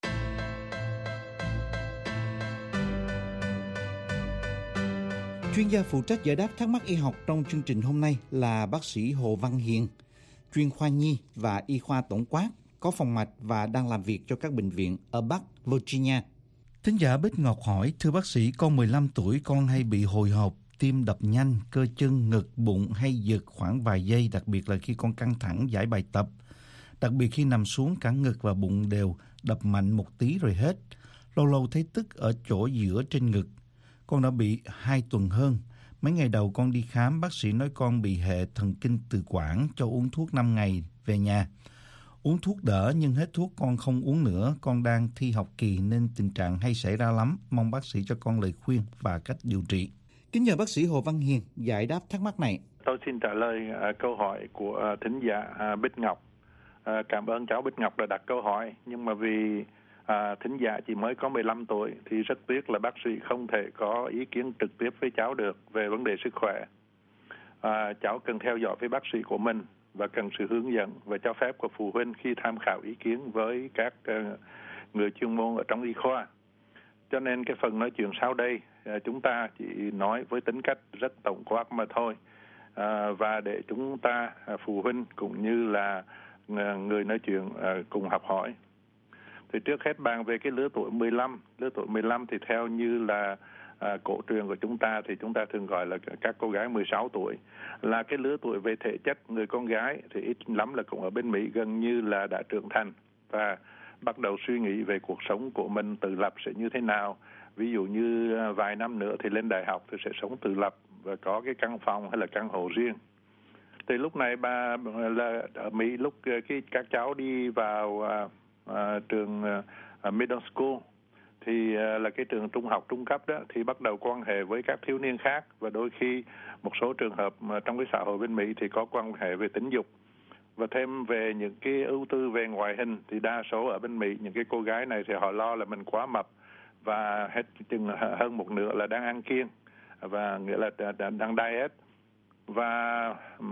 Chuyên gia phụ trách giải đáp thắc mắc y học trong chương trình hôm nay là bác sĩ Hồ Văn Hiền, chuyên khoa nhi và y khoa tổng quát, có phòng mạch và đang làm việc cho các bệnh viện ở Bắc Virginia. Thính giả Bích Ngọc hỏi, thưa bác sĩ, con mười lăm tuổi con hay bị hồi hộp, tim đập nhanh, cơ chân, ngực, bụng hay giật khoảng vài giây, đặc biệt là khi con căng thẳng giải bài tập. Đặc biệt khi nằm xuống, cả ngực và bụng đều đập mạnh một tí rồi hết. Lâu lâu thấy tức ở chỗ giữa trên ngực. Con đã bị hai tuần hơn. Mấy ngày đầu con đi khám, bác sĩ nói con bị hệ thần kinh tự quản, cho uống thuốc năm ngày, về nhà. Uống thuốc đỡ nhưng hết thuốc con không uống nữa. Con đang thi học kỳ nên tình trạng hay xảy ra lắm. Mong bác sĩ cho con lời khuyên và cách điều trị. Kính nhờ bác sĩ Hồ Văn Hiền giải đáp thắc mắc này. Tôi xin trả lời uh, câu hỏi của uh, thính giả uh, Bích Ngọc. Uh, cảm ơn cháu Bích Ngọc đã đặt câu hỏi. Nhưng mà vì uh, thính giả chỉ mới có mười lăm tuổi thì rất tiếc là bác sĩ không thể có ý kiến trực tiếp với cháu được về vấn đề sức khỏe. Uh, cháu cần theo dõi với bác sĩ của mình và cần sự hướng dẫn và cho phép của phụ huynh khi tham khảo ý kiến với các uh, người chuyên môn ở trong y khoa. Cho nên cái phần nói chuyện sau đây uh, chúng ta chỉ nói với tính cách rất tổng quát mà thôi. Uh, và để chúng ta uh, phụ huynh cũng như là uh, người nói chuyện uh, cùng học hỏi. Thì trước hết bàn về cái lứa tuổi mười lăm. Lứa tuổi mười lăm thì theo như là À, cổ truyền của chúng ta thì chúng ta thường gọi là các cô gái mười sáu tuổi, là cái lứa tuổi về thể chất. Người con gái thì ít lắm là cũng ở bên Mỹ gần như là đã trưởng thành và bắt đầu suy nghĩ về cuộc sống của mình tự lập sẽ như thế nào. Ví dụ như vài năm nữa thì lên đại học thì sẽ sống tự lập và có cái căn phòng hay là căn hộ riêng. Thì lúc này bà là ở Mỹ, lúc cái các cháu đi vào à, à, trường à, middle school thì là cái trường trung học trung cấp đó, thì bắt đầu quan hệ với các thiếu niên khác, và đôi khi một số trường hợp trong cái xã hội bên Mỹ thì có quan hệ về tính dục. Và thêm về những cái ưu tư về ngoại hình thì đa số ở bên Mỹ những cái cô gái này thì họ lo là mình quá mập và hết chừng hơn một nửa là đang ăn kiêng, và nghĩa là đang diet. Và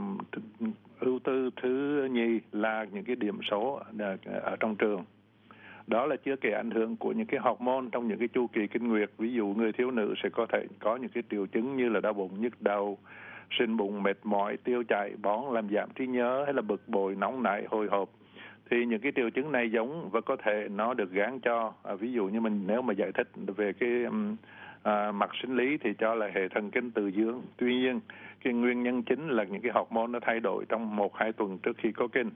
ưu tư thứ nhì là những cái điểm số ở trong trường. Đó là chưa kể ảnh hưởng của những cái hormone trong những cái chu kỳ kinh nguyệt. Ví dụ người thiếu nữ sẽ có thể có những cái triệu chứng như là đau bụng, nhức đầu, sưng bụng, mệt mỏi, tiêu chảy, bón, làm giảm trí nhớ, hay là bực bội, nóng nảy, hồi hộp. Thì những cái triệu chứng này giống và có thể nó được gán cho. À, ví dụ như mình nếu mà giải thích về cái à, mặt sinh lý thì cho là hệ thần kinh tự dưỡng. Tuy nhiên, cái nguyên nhân chính là những cái hormone nó thay đổi trong một hai tuần trước khi có kinh.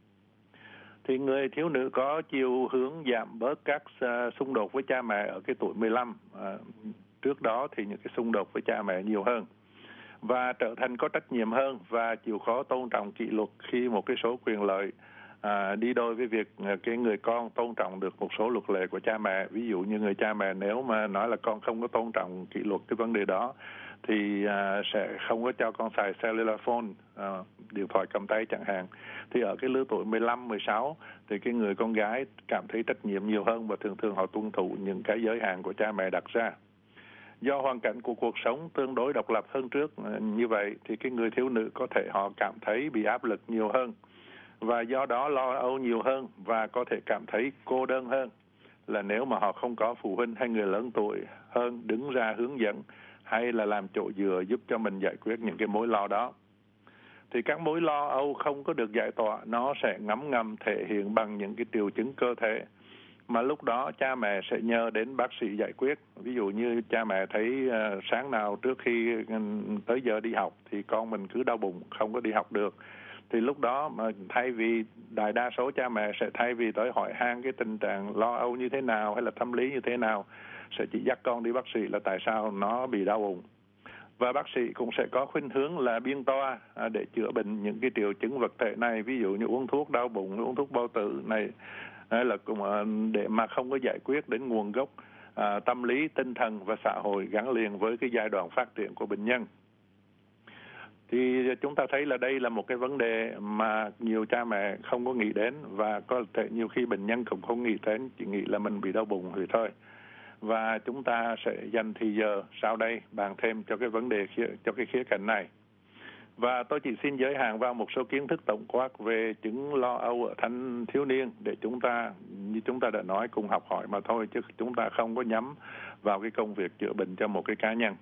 Thì người thiếu nữ có chiều hướng giảm bớt các uh, xung đột với cha mẹ ở cái tuổi mười lăm. Uh, trước đó thì những cái xung đột với cha mẹ nhiều hơn. Và trở thành có trách nhiệm hơn và chịu khó tôn trọng kỷ luật khi một cái số quyền lợi uh, đi đôi với việc uh, cái người con tôn trọng được một số luật lệ của cha mẹ. Ví dụ như người cha mẹ nếu mà nói là con không có tôn trọng kỷ luật cái vấn đề đó thì uh, sẽ không có cho con xài cellular phone, uh, điện thoại cầm tay chẳng hạn. Thì ở cái lứa tuổi mười lăm, mười sáu thì cái người con gái cảm thấy trách nhiệm nhiều hơn và thường thường họ tuân thủ những cái giới hạn của cha mẹ đặt ra. Do hoàn cảnh của cuộc sống tương đối độc lập hơn trước uh, như vậy thì cái người thiếu nữ có thể họ cảm thấy bị áp lực nhiều hơn và do đó lo âu nhiều hơn và có thể cảm thấy cô đơn hơn là nếu mà họ không có phụ huynh hay người lớn tuổi hơn đứng ra hướng dẫn hay là làm chỗ dựa giúp cho mình giải quyết những cái mối lo đó. Thì các mối lo âu không có được giải tỏa, nó sẽ ngấm ngầm thể hiện bằng những cái triệu chứng cơ thể. Mà lúc đó cha mẹ sẽ nhờ đến bác sĩ giải quyết. Ví dụ như cha mẹ thấy uh, sáng nào trước khi tới giờ đi học thì con mình cứ đau bụng, không có đi học được. Thì lúc đó mà thay vì đại đa số cha mẹ sẽ thay vì tới hỏi han cái tình trạng lo âu như thế nào hay là tâm lý như thế nào, sẽ chỉ dắt con đi bác sĩ là tại sao nó bị đau bụng. Và bác sĩ cũng sẽ có khuynh hướng là biên toa à, để chữa bệnh những cái triệu chứng vật thể này, ví dụ như uống thuốc đau bụng, uống thuốc bao tử này, hay là cũng à, để mà không có giải quyết đến nguồn gốc à, tâm lý, tinh thần và xã hội gắn liền với cái giai đoạn phát triển của bệnh nhân. Thì chúng ta thấy là đây là một cái vấn đề mà nhiều cha mẹ không có nghĩ đến, và có thể nhiều khi bệnh nhân cũng không nghĩ đến, chỉ nghĩ là mình bị đau bụng thì thôi. Và chúng ta sẽ dành thời giờ sau đây bàn thêm cho cái vấn đề khía, cho cái khía cạnh này. Và tôi chỉ xin giới hạn vào một số kiến thức tổng quát về chứng lo âu ở thanh thiếu niên để chúng ta, như chúng ta đã nói, cùng học hỏi mà thôi, chứ chúng ta không có nhắm vào cái công việc chữa bệnh cho một cái cá nhân.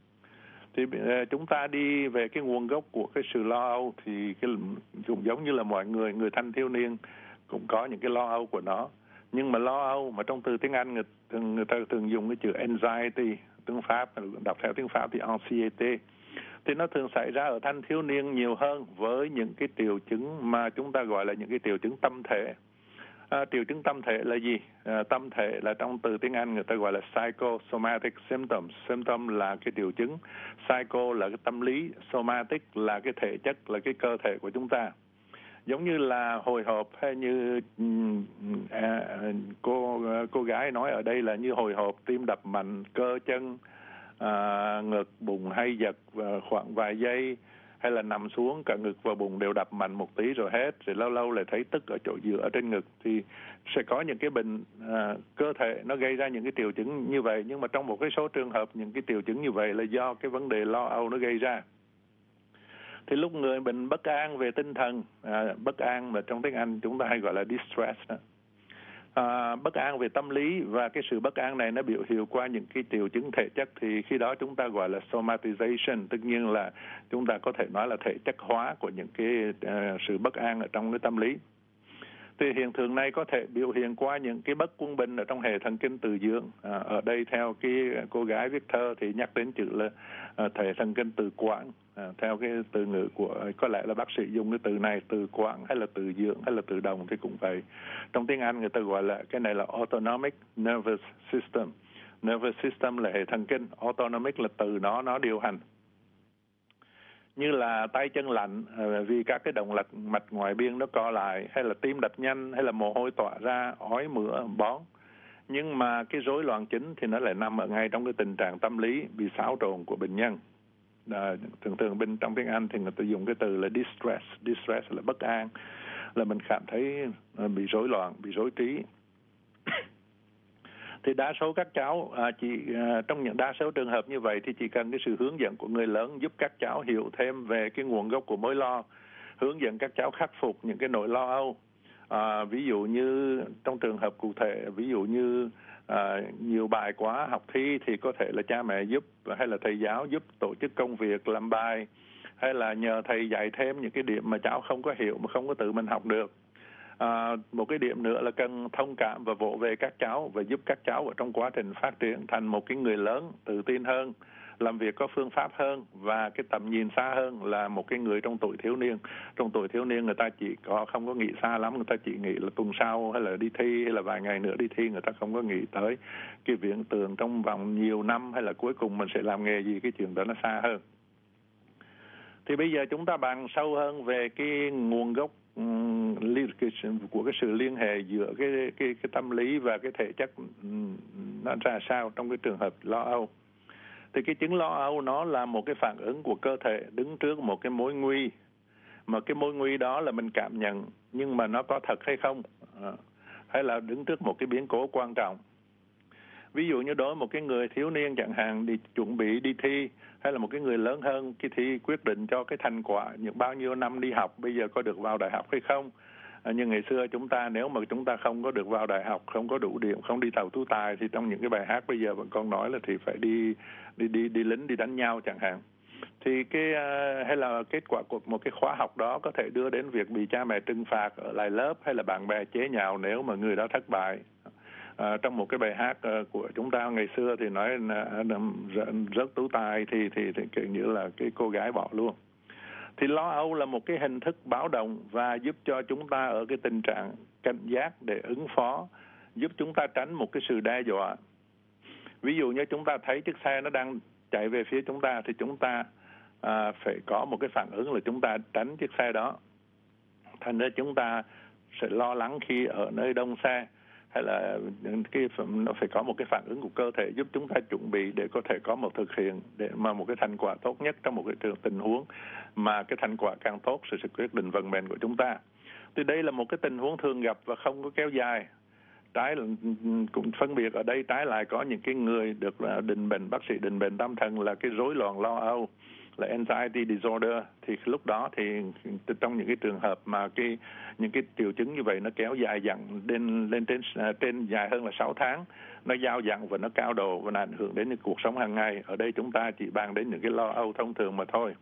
Thì chúng ta đi về cái nguồn gốc của cái sự lo âu thì cái, cũng giống như là mọi người, người thanh thiếu niên cũng có những cái lo âu của nó. Nhưng mà lo âu mà trong từ tiếng Anh người, người ta thường dùng cái chữ anxiety, tiếng Pháp, đọc theo tiếng Pháp thì anxiety. Thì nó thường xảy ra ở thanh thiếu niên nhiều hơn với những cái triệu chứng mà chúng ta gọi là những cái triệu chứng tâm thể. À, triệu chứng tâm thể là gì? À, tâm thể là trong từ tiếng Anh người ta gọi là psychosomatic symptoms. Symptom là cái triệu chứng, psycho là cái tâm lý, somatic là cái thể chất, là cái cơ thể của chúng ta. Giống như là hồi hộp hay như à, cô cô gái nói ở đây là như hồi hộp, tim đập mạnh, cơ chân, à, ngực, bụng hay giật khoảng vài giây, hay là nằm xuống cả ngực và bụng đều đập mạnh một tí rồi hết, rồi lâu lâu lại thấy tức ở chỗ giữa trên ngực, thì sẽ có những cái bệnh à, cơ thể nó gây ra những cái triệu chứng như vậy. Nhưng mà trong một cái số trường hợp những cái triệu chứng như vậy là do cái vấn đề lo âu nó gây ra. Thì lúc người bệnh bất an về tinh thần, à, bất an mà trong tiếng Anh chúng ta hay gọi là distress đó. À, bất an về tâm lý, và cái sự bất an này nó biểu hiện qua những cái triệu chứng thể chất, thì khi đó chúng ta gọi là somatization. Tất nhiên là chúng ta có thể nói là thể chất hóa của những cái uh, sự bất an ở trong cái tâm lý. Thì hiện tượng này có thể biểu hiện qua những cái bất quân bình ở trong hệ thần kinh từ dưỡng. À, ở đây theo cái cô gái viết thơ thì nhắc đến chữ là à, hệ thần kinh từ quản. À, theo cái từ ngữ của, có lẽ là bác sĩ dùng cái từ này, từ quản hay là từ dưỡng hay là từ đồng thì cũng vậy. Trong tiếng Anh người ta gọi là cái này là autonomic nervous system. Nervous system là hệ thần kinh, autonomic là từ nó nó điều hành. Như là tay chân lạnh vì các cái động lực mạch ngoại biên nó co lại, hay là tim đập nhanh, hay là mồ hôi tỏa ra, ói mửa, bón. Nhưng mà cái rối loạn chính thì nó lại nằm ở ngay trong cái tình trạng tâm lý bị xáo trộn của bệnh nhân. À, thường thường bên trong tiếng Anh thì người ta dùng cái từ là distress. Distress là bất an, là mình cảm thấy bị rối loạn, bị rối trí. Thì đa số các cháu à, chỉ à, trong những đa số trường hợp như vậy thì chỉ cần cái sự hướng dẫn của người lớn giúp các cháu hiểu thêm về cái nguồn gốc của mối lo, hướng dẫn các cháu khắc phục những cái nỗi lo âu. À, ví dụ như trong trường hợp cụ thể, ví dụ như à, nhiều bài quá học thi thì có thể là cha mẹ giúp, hay là thầy giáo giúp tổ chức công việc làm bài, hay là nhờ thầy dạy thêm những cái điểm mà cháu không có hiểu mà không có tự mình học được. À, một cái điểm nữa là cần thông cảm và vỗ về các cháu và giúp các cháu ở trong quá trình phát triển thành một cái người lớn tự tin hơn, làm việc có phương pháp hơn và cái tầm nhìn xa hơn là một cái người trong tuổi thiếu niên. Trong tuổi thiếu niên người ta chỉ có không có nghĩ xa lắm, người ta chỉ nghĩ là tuần sau hay là đi thi hay là vài ngày nữa đi thi, người ta không có nghĩ tới cái viễn tưởng trong vòng nhiều năm hay là cuối cùng mình sẽ làm nghề gì, cái chuyện đó nó xa hơn. Thì bây giờ chúng ta bàn sâu hơn về cái nguồn gốc của cái sự liên hệ giữa cái cái cái tâm lý và cái thể chất nó ra sao trong cái trường hợp lo âu. Thì cái chứng lo âu nó là một cái phản ứng của cơ thể đứng trước một cái mối nguy, mà cái mối nguy đó là mình cảm nhận nhưng mà nó có thật hay không, à, hay là đứng trước một cái biến cố quan trọng. Ví dụ như đối với một cái người thiếu niên chẳng hạn đi chuẩn bị đi thi, hay là một cái người lớn hơn, cái thi quyết định cho cái thành quả những bao nhiêu năm đi học bây giờ có được vào đại học hay không. À, như ngày xưa chúng ta nếu mà chúng ta không có được vào đại học, không có đủ điểm, không đi tàu tú tài thì trong những cái bài hát bây giờ vẫn còn nói là thì phải đi đi đi đi lính, đi đánh nhau chẳng hạn. Thì cái uh, hay là kết quả của một cái khóa học đó có thể đưa đến việc bị cha mẹ trừng phạt ở lại lớp, hay là bạn bè chế nhạo nếu mà người đó thất bại. À, trong một cái bài hát uh, của chúng ta ngày xưa thì nói uh, rớt tú tài thì thì, thì kiểu như là cái cô gái bỏ luôn. Thì lo âu là một cái hình thức báo động và giúp cho chúng ta ở cái tình trạng cảnh giác để ứng phó, giúp chúng ta tránh một cái sự đe dọa. Ví dụ như chúng ta thấy chiếc xe nó đang chạy về phía chúng ta thì chúng ta à, phải có một cái phản ứng là chúng ta tránh chiếc xe đó. Thành ra chúng ta sẽ lo lắng khi ở nơi đông xe, hay là cái nó phải có một cái phản ứng của cơ thể giúp chúng ta chuẩn bị để có thể có một thực hiện để mà một cái thành quả tốt nhất trong một cái trường tình huống, mà cái thành quả càng tốt sẽ, sẽ quyết định vận mệnh của chúng ta. Thì đây là một cái tình huống thường gặp và không có kéo dài. Trái cũng phân biệt ở đây, trái lại có những cái người được định bệnh, bác sĩ định bệnh tâm thần là cái rối loạn lo âu, là anxiety disorder. Thì lúc đó thì trong những cái trường hợp mà cái những cái triệu chứng như vậy nó kéo dài dặn lên lên trên trên dài hơn là sáu tháng, nó dao dẳng và nó cao độ và nó ảnh hưởng đến cuộc sống hàng ngày. Ở đây chúng ta chỉ bàn đến những cái lo âu thông thường mà thôi.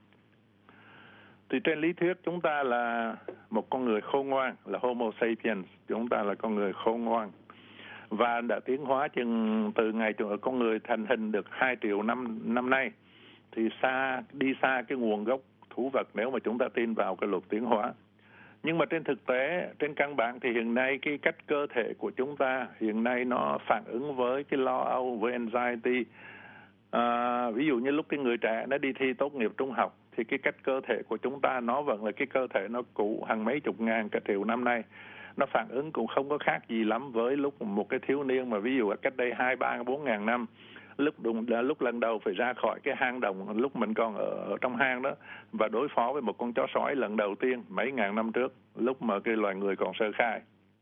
Thì trên lý thuyết chúng ta là một con người khôn ngoan, là Homo sapiens, chúng ta là con người khôn ngoan và đã tiến hóa chừng từ ngày con người thành hình được hai triệu năm năm nay. Thì xa đi xa cái nguồn gốc thú vật nếu mà chúng ta tin vào cái luật tiến hóa. Nhưng mà trên thực tế, trên căn bản thì hiện nay cái cách cơ thể của chúng ta hiện nay nó phản ứng với cái lo âu, với anxiety. À, ví dụ như lúc cái người trẻ nó đi thi tốt nghiệp trung học thì cái cách cơ thể của chúng ta nó vẫn là cái cơ thể nó cũ hàng mấy chục ngàn cả triệu năm nay. Nó phản ứng cũng không có khác gì lắm với lúc một cái thiếu niên mà ví dụ cách đây hai, ba, bốn ngàn năm. Lúc đụng, lúc lần đầu phải ra khỏi cái hang động, lúc mình còn ở, ở trong hang đó và đối phó với một con chó sói lần đầu tiên mấy ngàn năm trước, lúc mà cái loài người còn sơ khai.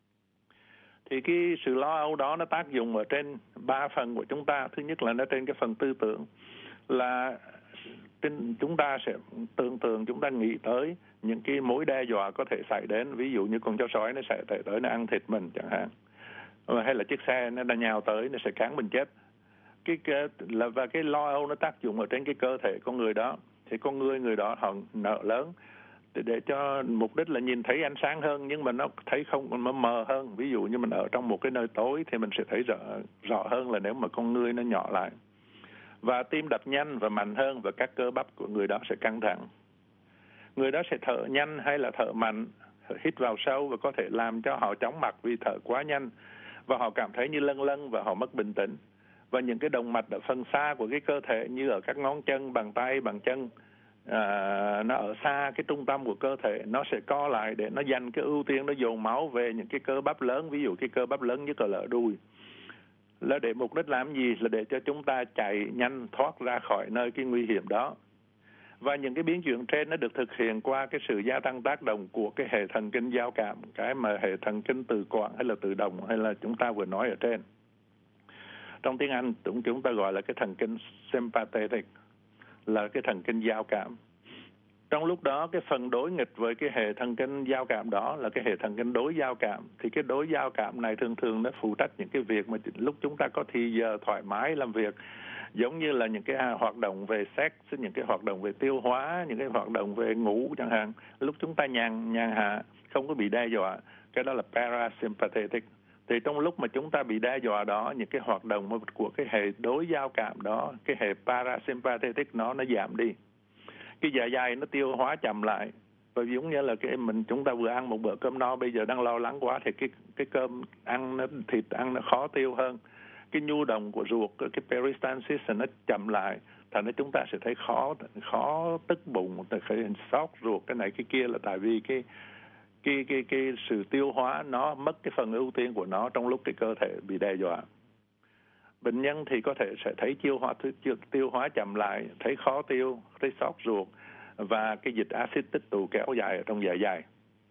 Thì cái sự lo âu đó nó tác dụng ở trên ba phần của chúng ta. Thứ nhất là nó trên cái phần tư tưởng, là trên chúng ta sẽ tưởng tượng, chúng ta nghĩ tới những cái mối đe dọa có thể xảy đến. Ví dụ như con chó sói nó sẽ tới nó ăn thịt mình chẳng hạn, hay là chiếc xe nó đã nhào tới nó sẽ cán mình chết. Cái, cái là và cái lo âu nó tác dụng ở trên cái cơ thể con người đó. Thì con người người đó họ nợ lớn để, để cho mục đích là nhìn thấy ánh sáng hơn, nhưng mà nó thấy không, nó mờ hơn. Ví dụ như mình ở trong một cái nơi tối thì mình sẽ thấy rõ rõ hơn là nếu mà con người nó nhỏ lại. Và tim đập nhanh và mạnh hơn và các cơ bắp của người đó sẽ căng thẳng. Người đó sẽ thở nhanh hay là thở mạnh, hít vào sâu và có thể làm cho họ chóng mặt vì thở quá nhanh và họ cảm thấy như lâng lâng và họ mất bình tĩnh. Và những cái động mạch ở phần xa của cái cơ thể như ở các ngón chân, bàn tay, bàn chân, à, nó ở xa cái trung tâm của cơ thể, nó sẽ co lại để nó dành cái ưu tiên, nó dồn máu về những cái cơ bắp lớn. Ví dụ cái cơ bắp lớn nhất là ở đùi, là để mục đích làm gì? Là để cho chúng ta chạy nhanh thoát ra khỏi nơi cái nguy hiểm đó. Và những cái biến chuyển trên nó được thực hiện qua cái sự gia tăng tác động của cái hệ thần kinh giao cảm, cái mà hệ thần kinh từ quản hay là tự động hay là chúng ta vừa nói ở trên. Trong tiếng Anh chúng chúng ta gọi là cái thần kinh sympathetic, là cái thần kinh giao cảm. Trong lúc đó cái phần đối nghịch với cái hệ thần kinh giao cảm đó là cái hệ thần kinh đối giao cảm. Thì cái đối giao cảm này thường thường nó phụ trách những cái việc mà lúc chúng ta có thì giờ thoải mái làm việc, giống như là những cái hoạt động về sex, những cái hoạt động về tiêu hóa, những cái hoạt động về ngủ chẳng hạn. Lúc chúng ta nhàn nhàn hạ, không có bị đe dọa, cái đó là parasympathetic. Thì trong lúc mà chúng ta bị đe dọa đó, những cái hoạt động của cái hệ đối giao cảm đó, cái hệ parasympathetic nó nó giảm đi. Cái dạ dày nó tiêu hóa chậm lại. Bởi vì giống như là cái mình chúng ta vừa ăn một bữa cơm no, bây giờ đang lo lắng quá thì cái cái cơm ăn nó, thịt ăn nó khó tiêu hơn. Cái nhu động của ruột, cái peristalsis nó chậm lại, thành ra chúng ta sẽ thấy khó khó tức bụng, phải sót ruột cái này cái kia, là tại vì cái cái cái cái sự tiêu hóa nó mất cái phần ưu tiên của nó trong lúc cái cơ thể bị đe dọa. Bệnh nhân thì có thể sẽ thấy tiêu hóa tiêu hóa chậm lại, thấy khó tiêu, thấy sót ruột và cái dịch axit tích tụ kéo dài ở trong dạ dày.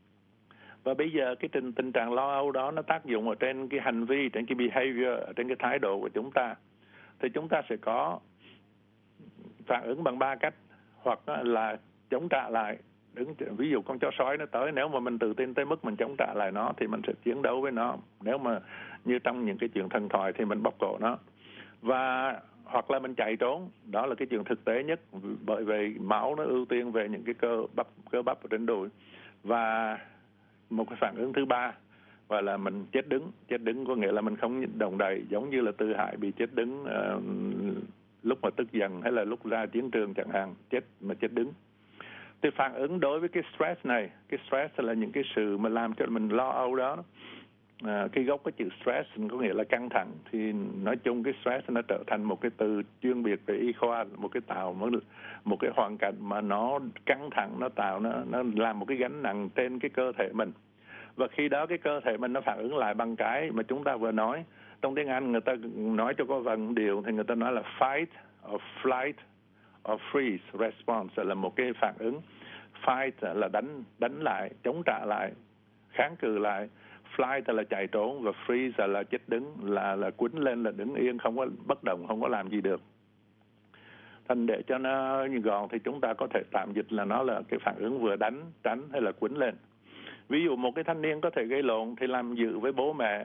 Và bây giờ cái tình tình trạng lo âu đó nó tác dụng ở trên cái hành vi, trên cái behavior, trên cái thái độ của chúng ta. Thì chúng ta sẽ có phản ứng bằng ba cách, hoặc là chống trả lại. Đứng, ví dụ con chó sói nó tới, nếu mà mình tự tin tới mức mình chống trả lại nó thì mình sẽ chiến đấu với nó. Nếu mà như trong những cái chuyện thần thoại thì mình bóp cổ nó. Và hoặc là mình chạy trốn, đó là cái chuyện thực tế nhất, bởi vì máu nó ưu tiên về những cái cơ bắp cơ bắp ở trên đùi. Và một cái phản ứng thứ ba và là mình chết đứng. Chết đứng có nghĩa là mình không đồng đậy, giống như là Tư Hải bị chết đứng uh, lúc mà tức giận hay là lúc ra chiến trường chẳng hạn, chết mà chết đứng. Thì phản ứng đối với cái stress này, cái stress là những cái sự mà làm cho mình lo âu đó. À, cái gốc cái chữ stress có nghĩa là căng thẳng, thì nói chung cái stress nó trở thành một cái từ chuyên biệt về y khoa, một cái tạo một, một cái hoàn cảnh mà nó căng thẳng, nó tạo nó nó làm một cái gánh nặng trên cái cơ thể mình, và khi đó cái cơ thể mình nó phản ứng lại bằng cái mà chúng ta vừa nói. Trong tiếng Anh người ta nói cho có vần điều thì người ta nói là fight or flight or freeze response, là một cái phản ứng. Fight là đánh đánh lại, chống trả lại, kháng cự lại. Flight là chạy trốn, và freeze là chết đứng, là là quýnh lên, là đứng yên, không có bất động, không có làm gì được. Thành để cho nó gọn thì chúng ta có thể tạm dịch là nó là cái phản ứng vừa đánh, tránh hay là quýnh lên. Ví dụ một cái thanh niên có thể gây lộn thì làm dữ với bố mẹ.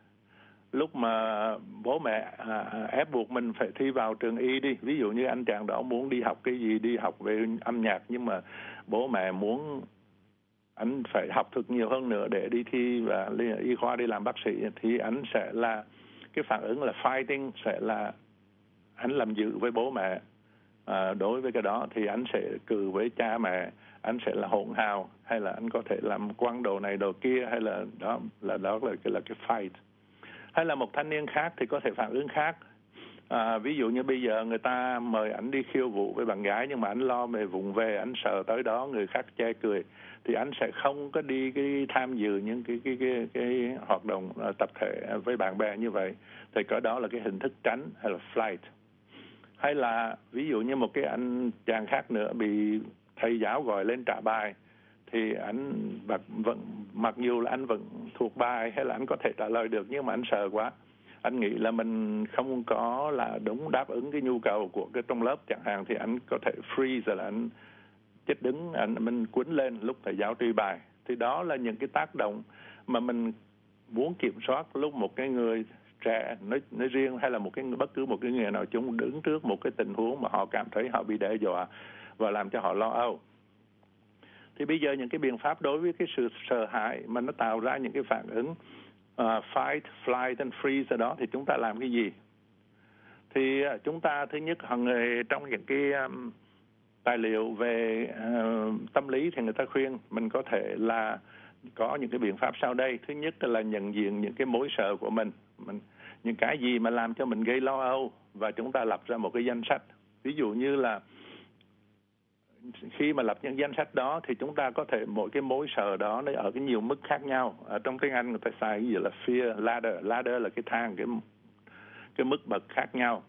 Lúc mà bố mẹ à, ép buộc mình phải thi vào trường y đi. Ví dụ như anh chàng đó muốn đi học cái gì, đi học về âm nhạc, nhưng mà bố mẹ muốn anh phải học thật nhiều hơn nữa để đi thi và y khoa, đi làm bác sĩ, thì anh sẽ là cái phản ứng là fighting, sẽ là anh làm dữ với bố mẹ. À, đối với cái đó thì anh sẽ cự với cha mẹ, anh sẽ là hỗn hào, hay là anh có thể làm quăng đồ này đồ kia, hay là đó là đó là cái là cái fight. Hay là một thanh niên khác thì có thể phản ứng khác. À, ví dụ như bây giờ người ta mời anh đi khiêu vũ với bạn gái, nhưng mà anh lo về vụng về, anh sợ tới đó người khác chê cười, thì anh sẽ không có đi cái tham dự những cái cái cái, cái hoạt động uh, tập thể với bạn bè như vậy. Thì cái đó là cái hình thức tránh, hay là flight. Hay là ví dụ như một cái anh chàng khác nữa bị thầy giáo gọi lên trả bài, thì anh vẫn, mặc dù là anh vẫn thuộc bài hay là anh có thể trả lời được, nhưng mà anh sợ quá, anh nghĩ là mình không có là đúng đáp ứng cái nhu cầu của cái trong lớp chẳng hạn, thì anh có thể freeze, là anh chết đứng, anh mình quýnh lên lúc thầy giáo truy bài. Thì đó là những cái tác động mà mình muốn kiểm soát lúc một cái người trẻ nói, nói riêng, hay là một cái bất cứ một cái người nào chúng đứng trước một cái tình huống mà họ cảm thấy họ bị đe dọa và làm cho họ lo âu. Thì bây giờ những cái biện pháp đối với cái sự sợ hãi mà nó tạo ra những cái phản ứng uh, fight, flight and freeze ở đó, thì chúng ta làm cái gì? Thì uh, chúng ta thứ nhất, hằng ngày trong những cái um, tài liệu về uh, tâm lý thì người ta khuyên mình có thể là có những cái biện pháp sau đây. Thứ nhất là nhận diện những cái mối sợ của mình, mình những cái gì mà làm cho mình gây lo âu, và chúng ta lập ra một cái danh sách. Ví dụ như là khi mà lập những danh sách đó thì chúng ta có thể mỗi cái mối sợ đó nó ở cái nhiều mức khác nhau. Ở trong tiếng Anh người ta xài cái gì là fear ladder, ladder là cái thang, cái cái mức bậc khác nhau.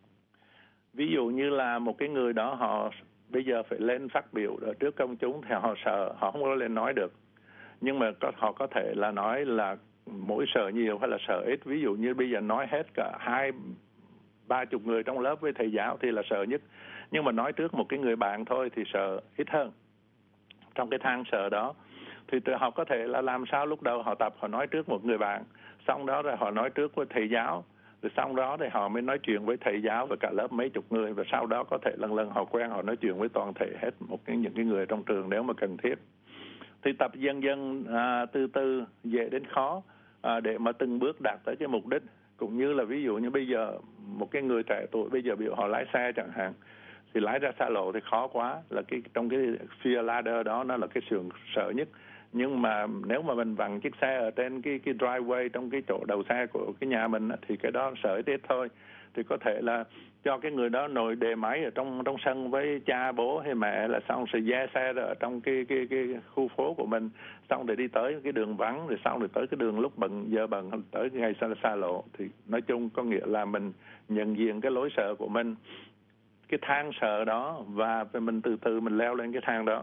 Ví dụ như là một cái người đó họ bây giờ phải lên phát biểu ở trước công chúng thì họ sợ, họ không có lên nói được. Nhưng mà có, họ có thể là nói là mỗi sợ nhiều hay là sợ ít. Ví dụ như bây giờ nói hết cả hai ba chục người trong lớp với thầy giáo thì là sợ nhất, nhưng mà nói trước một cái người bạn thôi thì sợ ít hơn. Trong cái thang sợ đó thì họ có thể là làm sao lúc đầu họ tập họ nói trước một người bạn, xong đó rồi họ nói trước với thầy giáo, rồi xong đó thì họ mới nói chuyện với thầy giáo và cả lớp mấy chục người, và sau đó có thể lần lần họ quen, họ nói chuyện với toàn thể hết một cái những cái người trong trường nếu mà cần thiết. Thì tập dần dần à, từ từ dễ đến khó à, để mà từng bước đạt tới cái mục đích. Cũng như là ví dụ như bây giờ một cái người trẻ tuổi bây giờ biểu họ lái xe chẳng hạn, thì lái ra xa lộ thì khó quá, là cái trong cái fear ladder đó nó là cái sự sợ nhất. Nhưng mà nếu mà mình vặn chiếc xe ở trên cái cái driveway, trong cái chỗ đầu xe của cái nhà mình thì cái đó sợ ít thôi. Thì có thể là cho cái người đó ngồi đề máy ở trong trong sân với cha bố hay mẹ, là xong sẽ dè xe ở trong cái cái cái khu phố của mình, xong để đi tới cái đường vắng, rồi xong rồi tới cái đường lúc bận giờ bận, tới cái ngày xa xa lộ. Thì nói chung có nghĩa là mình nhận diện cái lối sợ của mình, cái thang sợ đó, và mình từ từ mình leo lên cái thang đó.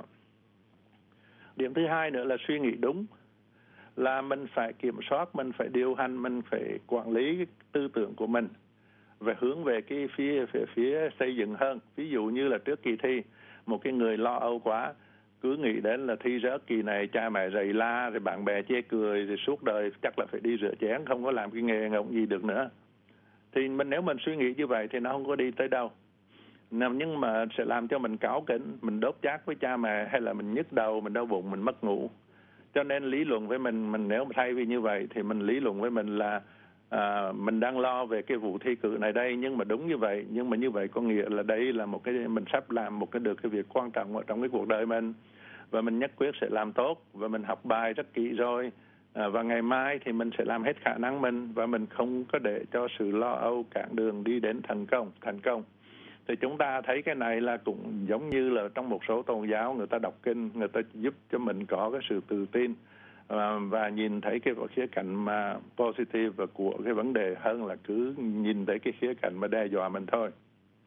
Điểm thứ hai nữa là suy nghĩ đúng, là mình phải kiểm soát, mình phải điều hành, mình phải quản lý cái tư tưởng của mình và hướng về cái phía, phía phía xây dựng hơn. Ví dụ như là trước kỳ thi, một cái người lo âu quá, cứ nghĩ đến là thi rớt kỳ này, cha mẹ rầy la, rồi bạn bè chê cười, rồi suốt đời chắc là phải đi rửa chén, không có làm cái nghề ngộng gì được nữa. Thì mình nếu mình suy nghĩ như vậy thì nó không có đi tới đâu. Nhưng mà sẽ làm cho mình cáu kỉnh, mình đốt chát với cha mẹ, hay là mình nhức đầu, mình đau bụng, mình mất ngủ. Cho nên lý luận với mình, mình nếu mà thay vì như vậy thì mình lý luận với mình là à, mình đang lo về cái vụ thi cử này đây, nhưng mà đúng như vậy, nhưng mà như vậy có nghĩa là đây là một cái mình sắp làm một cái được cái việc quan trọng ở trong cái cuộc đời mình, và mình nhất quyết sẽ làm tốt, và mình học bài rất kỹ rồi, à, và ngày mai thì mình sẽ làm hết khả năng mình, và mình không có để cho sự lo âu cản đường đi đến thành công thành công. Thì chúng ta thấy cái này là cũng giống như là trong một số tôn giáo, người ta đọc kinh, người ta giúp cho mình có cái sự tự tin và, và nhìn thấy cái khía cạnh mà positive và của cái vấn đề, hơn là cứ nhìn thấy cái khía cạnh mà đe dọa mình thôi.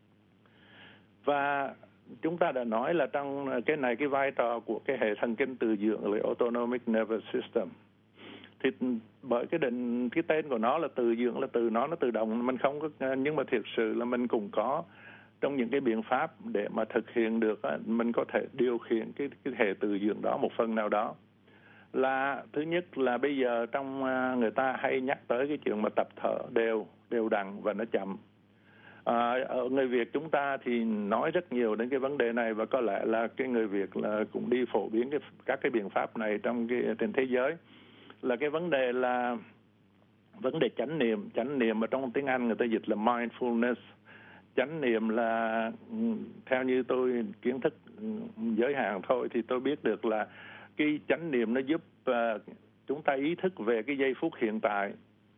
Và chúng ta đã nói là trong cái này cái vai trò của cái hệ thần kinh tự dưỡng là autonomic nervous system. Thì bởi cái định cái tên của nó là tự dưỡng, là từ nó nó tự động, mình không có, nhưng mà thực sự là mình cũng có trong những cái biện pháp để mà thực hiện được, mình có thể điều khiển cái cái hệ tự dưỡng đó một phần nào đó. Là thứ nhất là bây giờ trong người ta hay nhắc tới cái chuyện mà tập thở đều đều đặn và nó chậm. À, ở người Việt chúng ta thì nói rất nhiều đến cái vấn đề này, và có lẽ là cái người Việt là cũng đi phổ biến cái, các cái biện pháp này trong cái trên thế giới, là cái vấn đề là vấn đề chánh niệm. Chánh niệm ở trong tiếng Anh người ta dịch là mindfulness. Chánh niệm là, theo như tôi kiến thức giới hạn thôi, thì tôi biết được là cái chánh niệm nó giúp uh, chúng ta ý thức về cái giây phút hiện tại,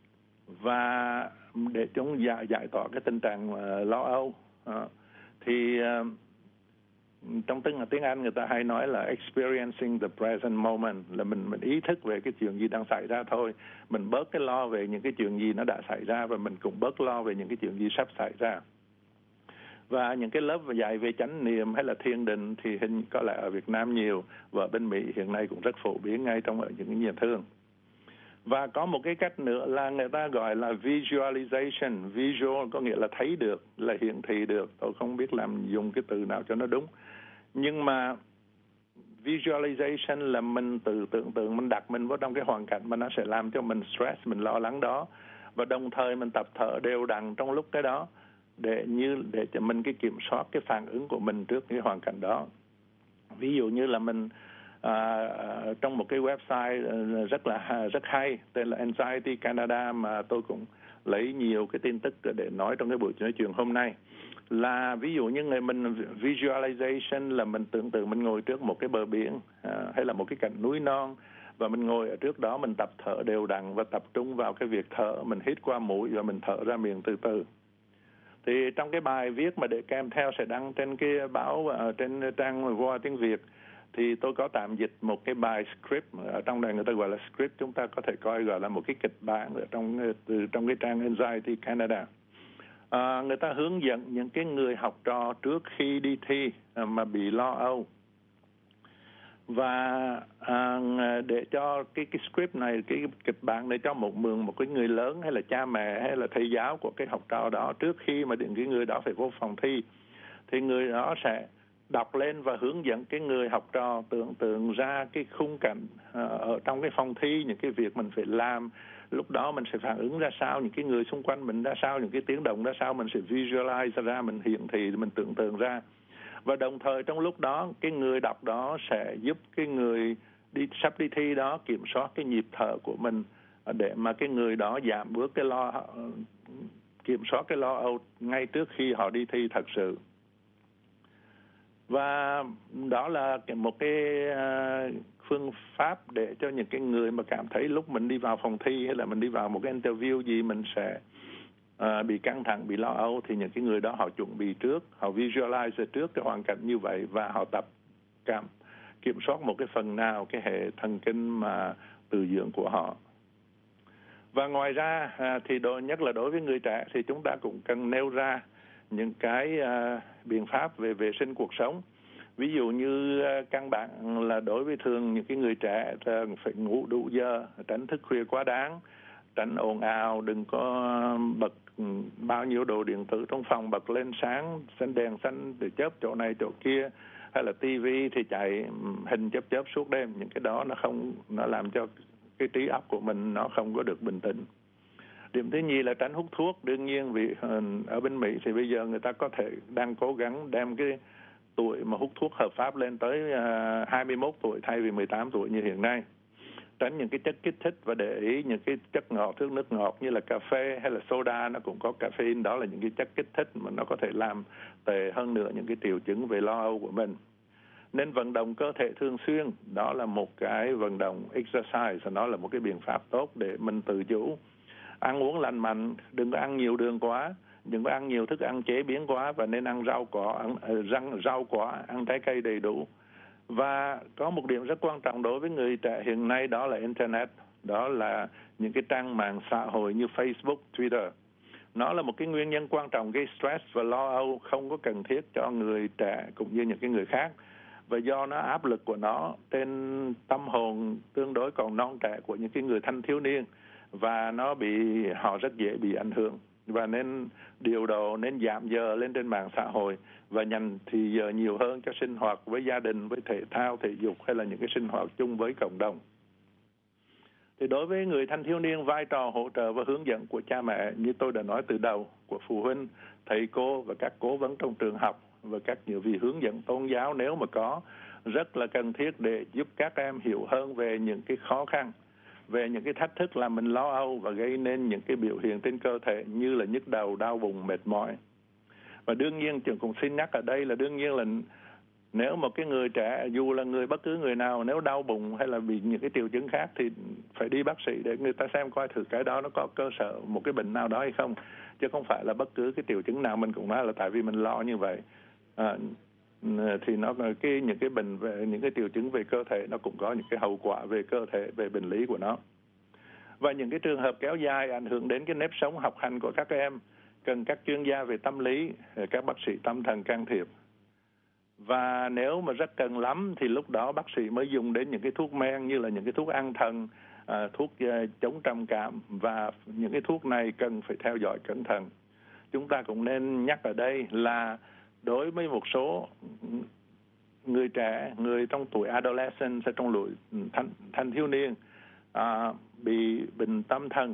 và để chúng giải, giải tỏa cái tình trạng uh, lo âu. Uh, thì uh, trong tiếng, tiếng Anh người ta hay nói là experiencing the present moment, là mình mình ý thức về cái chuyện gì đang xảy ra thôi. Mình bớt cái lo về những cái chuyện gì nó đã xảy ra, và mình cũng bớt lo về những cái chuyện gì sắp xảy ra. Và những cái lớp dạy về chánh niệm hay là thiền định thì hình có lẽ ở Việt Nam nhiều, và ở bên Mỹ hiện nay cũng rất phổ biến ngay trong ở những nhà thương. Và có một cái cách nữa là người ta gọi là visualization. Visual có nghĩa là thấy được, là hiển thị được. Tôi không biết làm dùng cái từ nào cho nó đúng. Nhưng mà visualization là mình tự tưởng tượng, mình đặt mình vào trong cái hoàn cảnh mà nó sẽ làm cho mình stress, mình lo lắng đó. Và đồng thời mình tập thở đều đặn trong lúc cái đó, để như để cho mình cái kiểm soát cái phản ứng của mình trước cái hoàn cảnh đó. Ví dụ như là mình à, trong một cái website rất là rất hay tên là Anxiety Canada, mà tôi cũng lấy nhiều cái tin tức để nói trong cái buổi nói chuyện hôm nay, là ví dụ như người mình visualization là mình tưởng tượng mình ngồi trước một cái bờ biển à, hay là một cái cạnh núi non, và mình ngồi ở trước đó, mình tập thở đều đặn và tập trung vào cái việc thở, mình hít qua mũi và mình thở ra miệng từ từ. Thì trong cái bài viết mà để kèm theo sẽ đăng trên cái báo, uh, trên trang Voa tiếng Việt, thì tôi có tạm dịch một cái bài script, ở trong này người ta gọi là script, chúng ta có thể coi gọi là một cái kịch bản ở trong từ trong cái trang Anxiety Canada. À, người ta hướng dẫn những cái người học trò trước khi đi thi uh, mà bị lo âu, và à, để cho cái cái script này, cái kịch bản để cho một mượn một cái người lớn hay là cha mẹ hay là thầy giáo của cái học trò đó, trước khi mà những cái người đó phải vô phòng thi, thì người đó sẽ đọc lên và hướng dẫn cái người học trò tưởng tượng ra cái khung cảnh à, ở trong cái phòng thi, những cái việc mình phải làm, lúc đó mình sẽ phản ứng ra sao, những cái người xung quanh mình ra sao, những cái tiếng động ra sao, mình sẽ visualize ra, mình hiển thị, mình tưởng tượng ra. Và đồng thời trong lúc đó cái người đọc đó sẽ giúp cái người đi sắp đi thi đó kiểm soát cái nhịp thở của mình, để mà cái người đó giảm bớt cái lo, kiểm soát cái lo âu ngay trước khi họ đi thi thật sự. Và đó là một cái phương pháp để cho những cái người mà cảm thấy lúc mình đi vào phòng thi hay là mình đi vào một cái interview gì mình sẽ À, bị căng thẳng, bị lo âu, thì những cái người đó họ chuẩn bị trước, họ visualize trước cái hoàn cảnh như vậy, và họ tập cảm kiểm soát một cái phần nào cái hệ thần kinh mà tự dưỡng của họ. Và ngoài ra à, thì đối, nhất là đối với người trẻ thì chúng ta cũng cần nêu ra những cái à, biện pháp về vệ sinh cuộc sống. Ví dụ như à, căn bản là đối với thường những cái người trẻ phải ngủ đủ giờ, tránh thức khuya quá đáng, tránh ồn ào, đừng có bật bao nhiêu đồ điện tử trong phòng bật lên sáng, xanh đèn xanh để chớp chỗ này chỗ kia, hay là tivi thì chạy hình chớp chớp suốt đêm. Những cái đó nó không, nó làm cho cái trí óc của mình nó không có được bình tĩnh. Điểm thứ nhì là tránh hút thuốc. Đương nhiên vì ở bên Mỹ thì bây giờ người ta có thể đang cố gắng đem cái tuổi mà hút thuốc hợp pháp lên tới hai mươi mốt tuổi thay vì mười tám tuổi như hiện nay. tránh những cái chất kích thích và để ý những cái chất ngọt, thức nước ngọt như là cà phê hay là soda, nó cũng có caffeine. Đó là những cái chất kích thích mà nó có thể làm tệ hơn nữa những cái triệu chứng về lo âu của mình. Nên vận động cơ thể thường xuyên, đó là một cái vận động exercise, nó là một cái biện pháp tốt để mình tự chủ. Ăn uống lành mạnh, đừng có ăn nhiều đường quá, đừng có ăn nhiều thức ăn chế biến quá, và nên ăn rau quả, ăn rau, rau quả, ăn trái cây đầy đủ. Và có một điểm rất quan trọng đối với người trẻ hiện nay, đó là Internet, đó là những cái trang mạng xã hội như Facebook, Twitter. Nó là một cái nguyên nhân quan trọng gây stress và lo âu không có cần thiết cho người trẻ cũng như những cái người khác. Và do nó áp lực của nó trên tâm hồn tương đối còn non trẻ của những cái người thanh thiếu niên, và nó bị họ rất dễ bị ảnh hưởng. Và nên điều độ, nên giảm giờ lên trên mạng xã hội và dành thì giờ nhiều hơn cho sinh hoạt với gia đình, với thể thao, thể dục hay là những cái sinh hoạt chung với cộng đồng. Thì đối với người thanh thiếu niên, vai trò hỗ trợ và hướng dẫn của cha mẹ như tôi đã nói từ đầu, của phụ huynh, thầy cô và các cố vấn trong trường học và các nhiều vị hướng dẫn tôn giáo nếu mà có, rất là cần thiết để giúp các em hiểu hơn về những cái khó khăn, về những cái thách thức làm mình lo âu và gây nên những cái biểu hiện trên cơ thể như là nhức đầu, đau bụng, mệt mỏi. Và đương nhiên, trường cũng xin nhắc ở đây là đương nhiên là nếu một cái người trẻ, dù là người bất cứ người nào, nếu đau bụng hay là bị những cái triệu chứng khác thì phải đi bác sĩ để người ta xem coi thử cái đó nó có cơ sở một cái bệnh nào đó hay không. Chứ không phải là bất cứ cái triệu chứng nào mình cũng nói là tại vì mình lo như vậy. À, thì nó cái những cái bệnh về những cái triệu chứng về cơ thể nó cũng có những cái hậu quả về cơ thể, về bệnh lý của nó. Và những cái trường hợp kéo dài ảnh hưởng đến cái nếp sống học hành của các em cần các chuyên gia về tâm lý, các bác sĩ tâm thần can thiệp. Và nếu mà rất cần lắm thì lúc đó bác sĩ mới dùng đến những cái thuốc men như là những cái thuốc an thần, à, thuốc uh, chống trầm cảm, và những cái thuốc này cần phải theo dõi cẩn thận. Chúng ta cũng nên nhắc ở đây là đối với một số người trẻ, người trong tuổi adolescent, trong tuổi thanh, thanh thiếu niên à, bị bệnh tâm thần,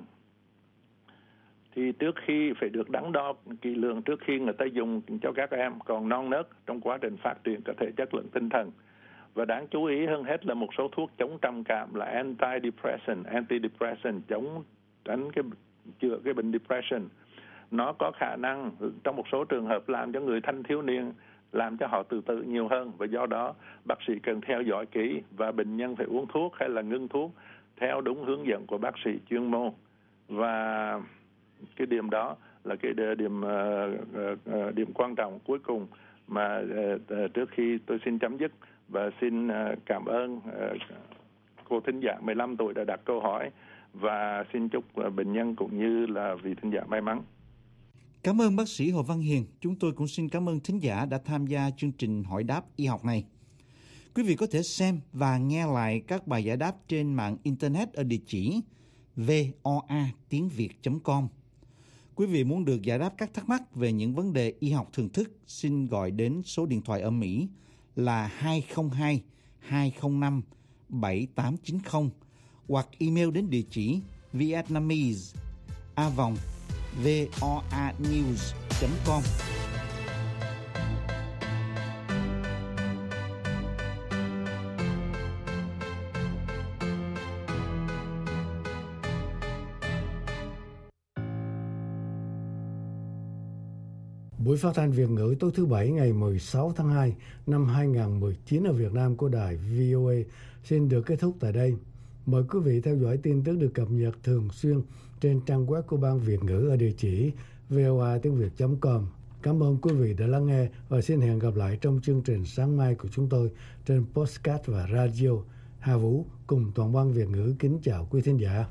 thì trước khi phải được đắn đo kỹ lưỡng trước khi người ta dùng cho các em còn non nớt trong quá trình phát triển cơ thể chất lượng tinh thần. Và đáng chú ý hơn hết là một số thuốc chống trầm cảm là antidepressant, antidepressant chống tránh cái chữa cái bệnh depression. Nó có khả năng trong một số trường hợp làm cho người thanh thiếu niên, làm cho họ tự tử nhiều hơn, và do đó bác sĩ cần theo dõi kỹ và bệnh nhân phải uống thuốc hay là ngưng thuốc theo đúng hướng dẫn của bác sĩ chuyên môn. Và cái điểm đó là cái điểm uh, điểm quan trọng cuối cùng mà uh, trước khi tôi xin chấm dứt và xin uh, cảm ơn uh, cô thính giả mười lăm tuổi đã đặt câu hỏi, và xin chúc uh, bệnh nhân cũng như là vị thính giả may mắn. Cảm ơn bác sĩ Hồ Văn Hiền. Chúng tôi cũng xin cảm ơn thính giả đã tham gia chương trình hỏi đáp y học này. Quý vị có thể xem và nghe lại các bài giải đáp trên mạng Internet ở địa chỉ voa tiếng việt chấm com. Quý vị muốn được giải đáp các thắc mắc về những vấn đề y học thường thức, xin gọi đến số điện thoại ở Mỹ là hai không hai hai không năm bảy tám chín không hoặc email đến địa chỉ vietnamese a vòng voanews chấm com. Buổi phát thanh Việt ngữ tối thứ Bảy ngày mười sáu tháng hai năm hai nghìn không trăm mười chín ở Việt Nam của đài vê o a xin được kết thúc tại đây. Mời quý vị theo dõi tin tức được cập nhật thường xuyên trên trang web của Ban Việt ngữ ở địa chỉ voa tiếng việt chấm com. Cảm ơn quý vị đã lắng nghe và xin hẹn gặp lại trong chương trình sáng mai của chúng tôi trên podcast và radio. Hà Vũ cùng toàn ban Việt ngữ kính chào quý thính giả.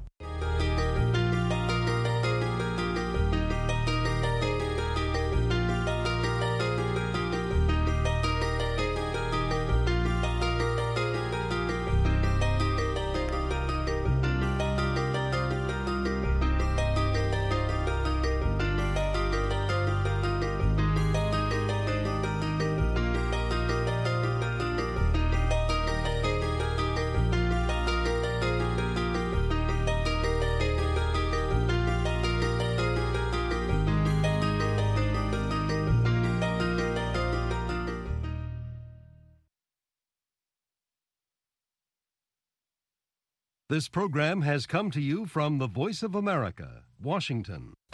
This program has come to you from the Voice of America, Washington.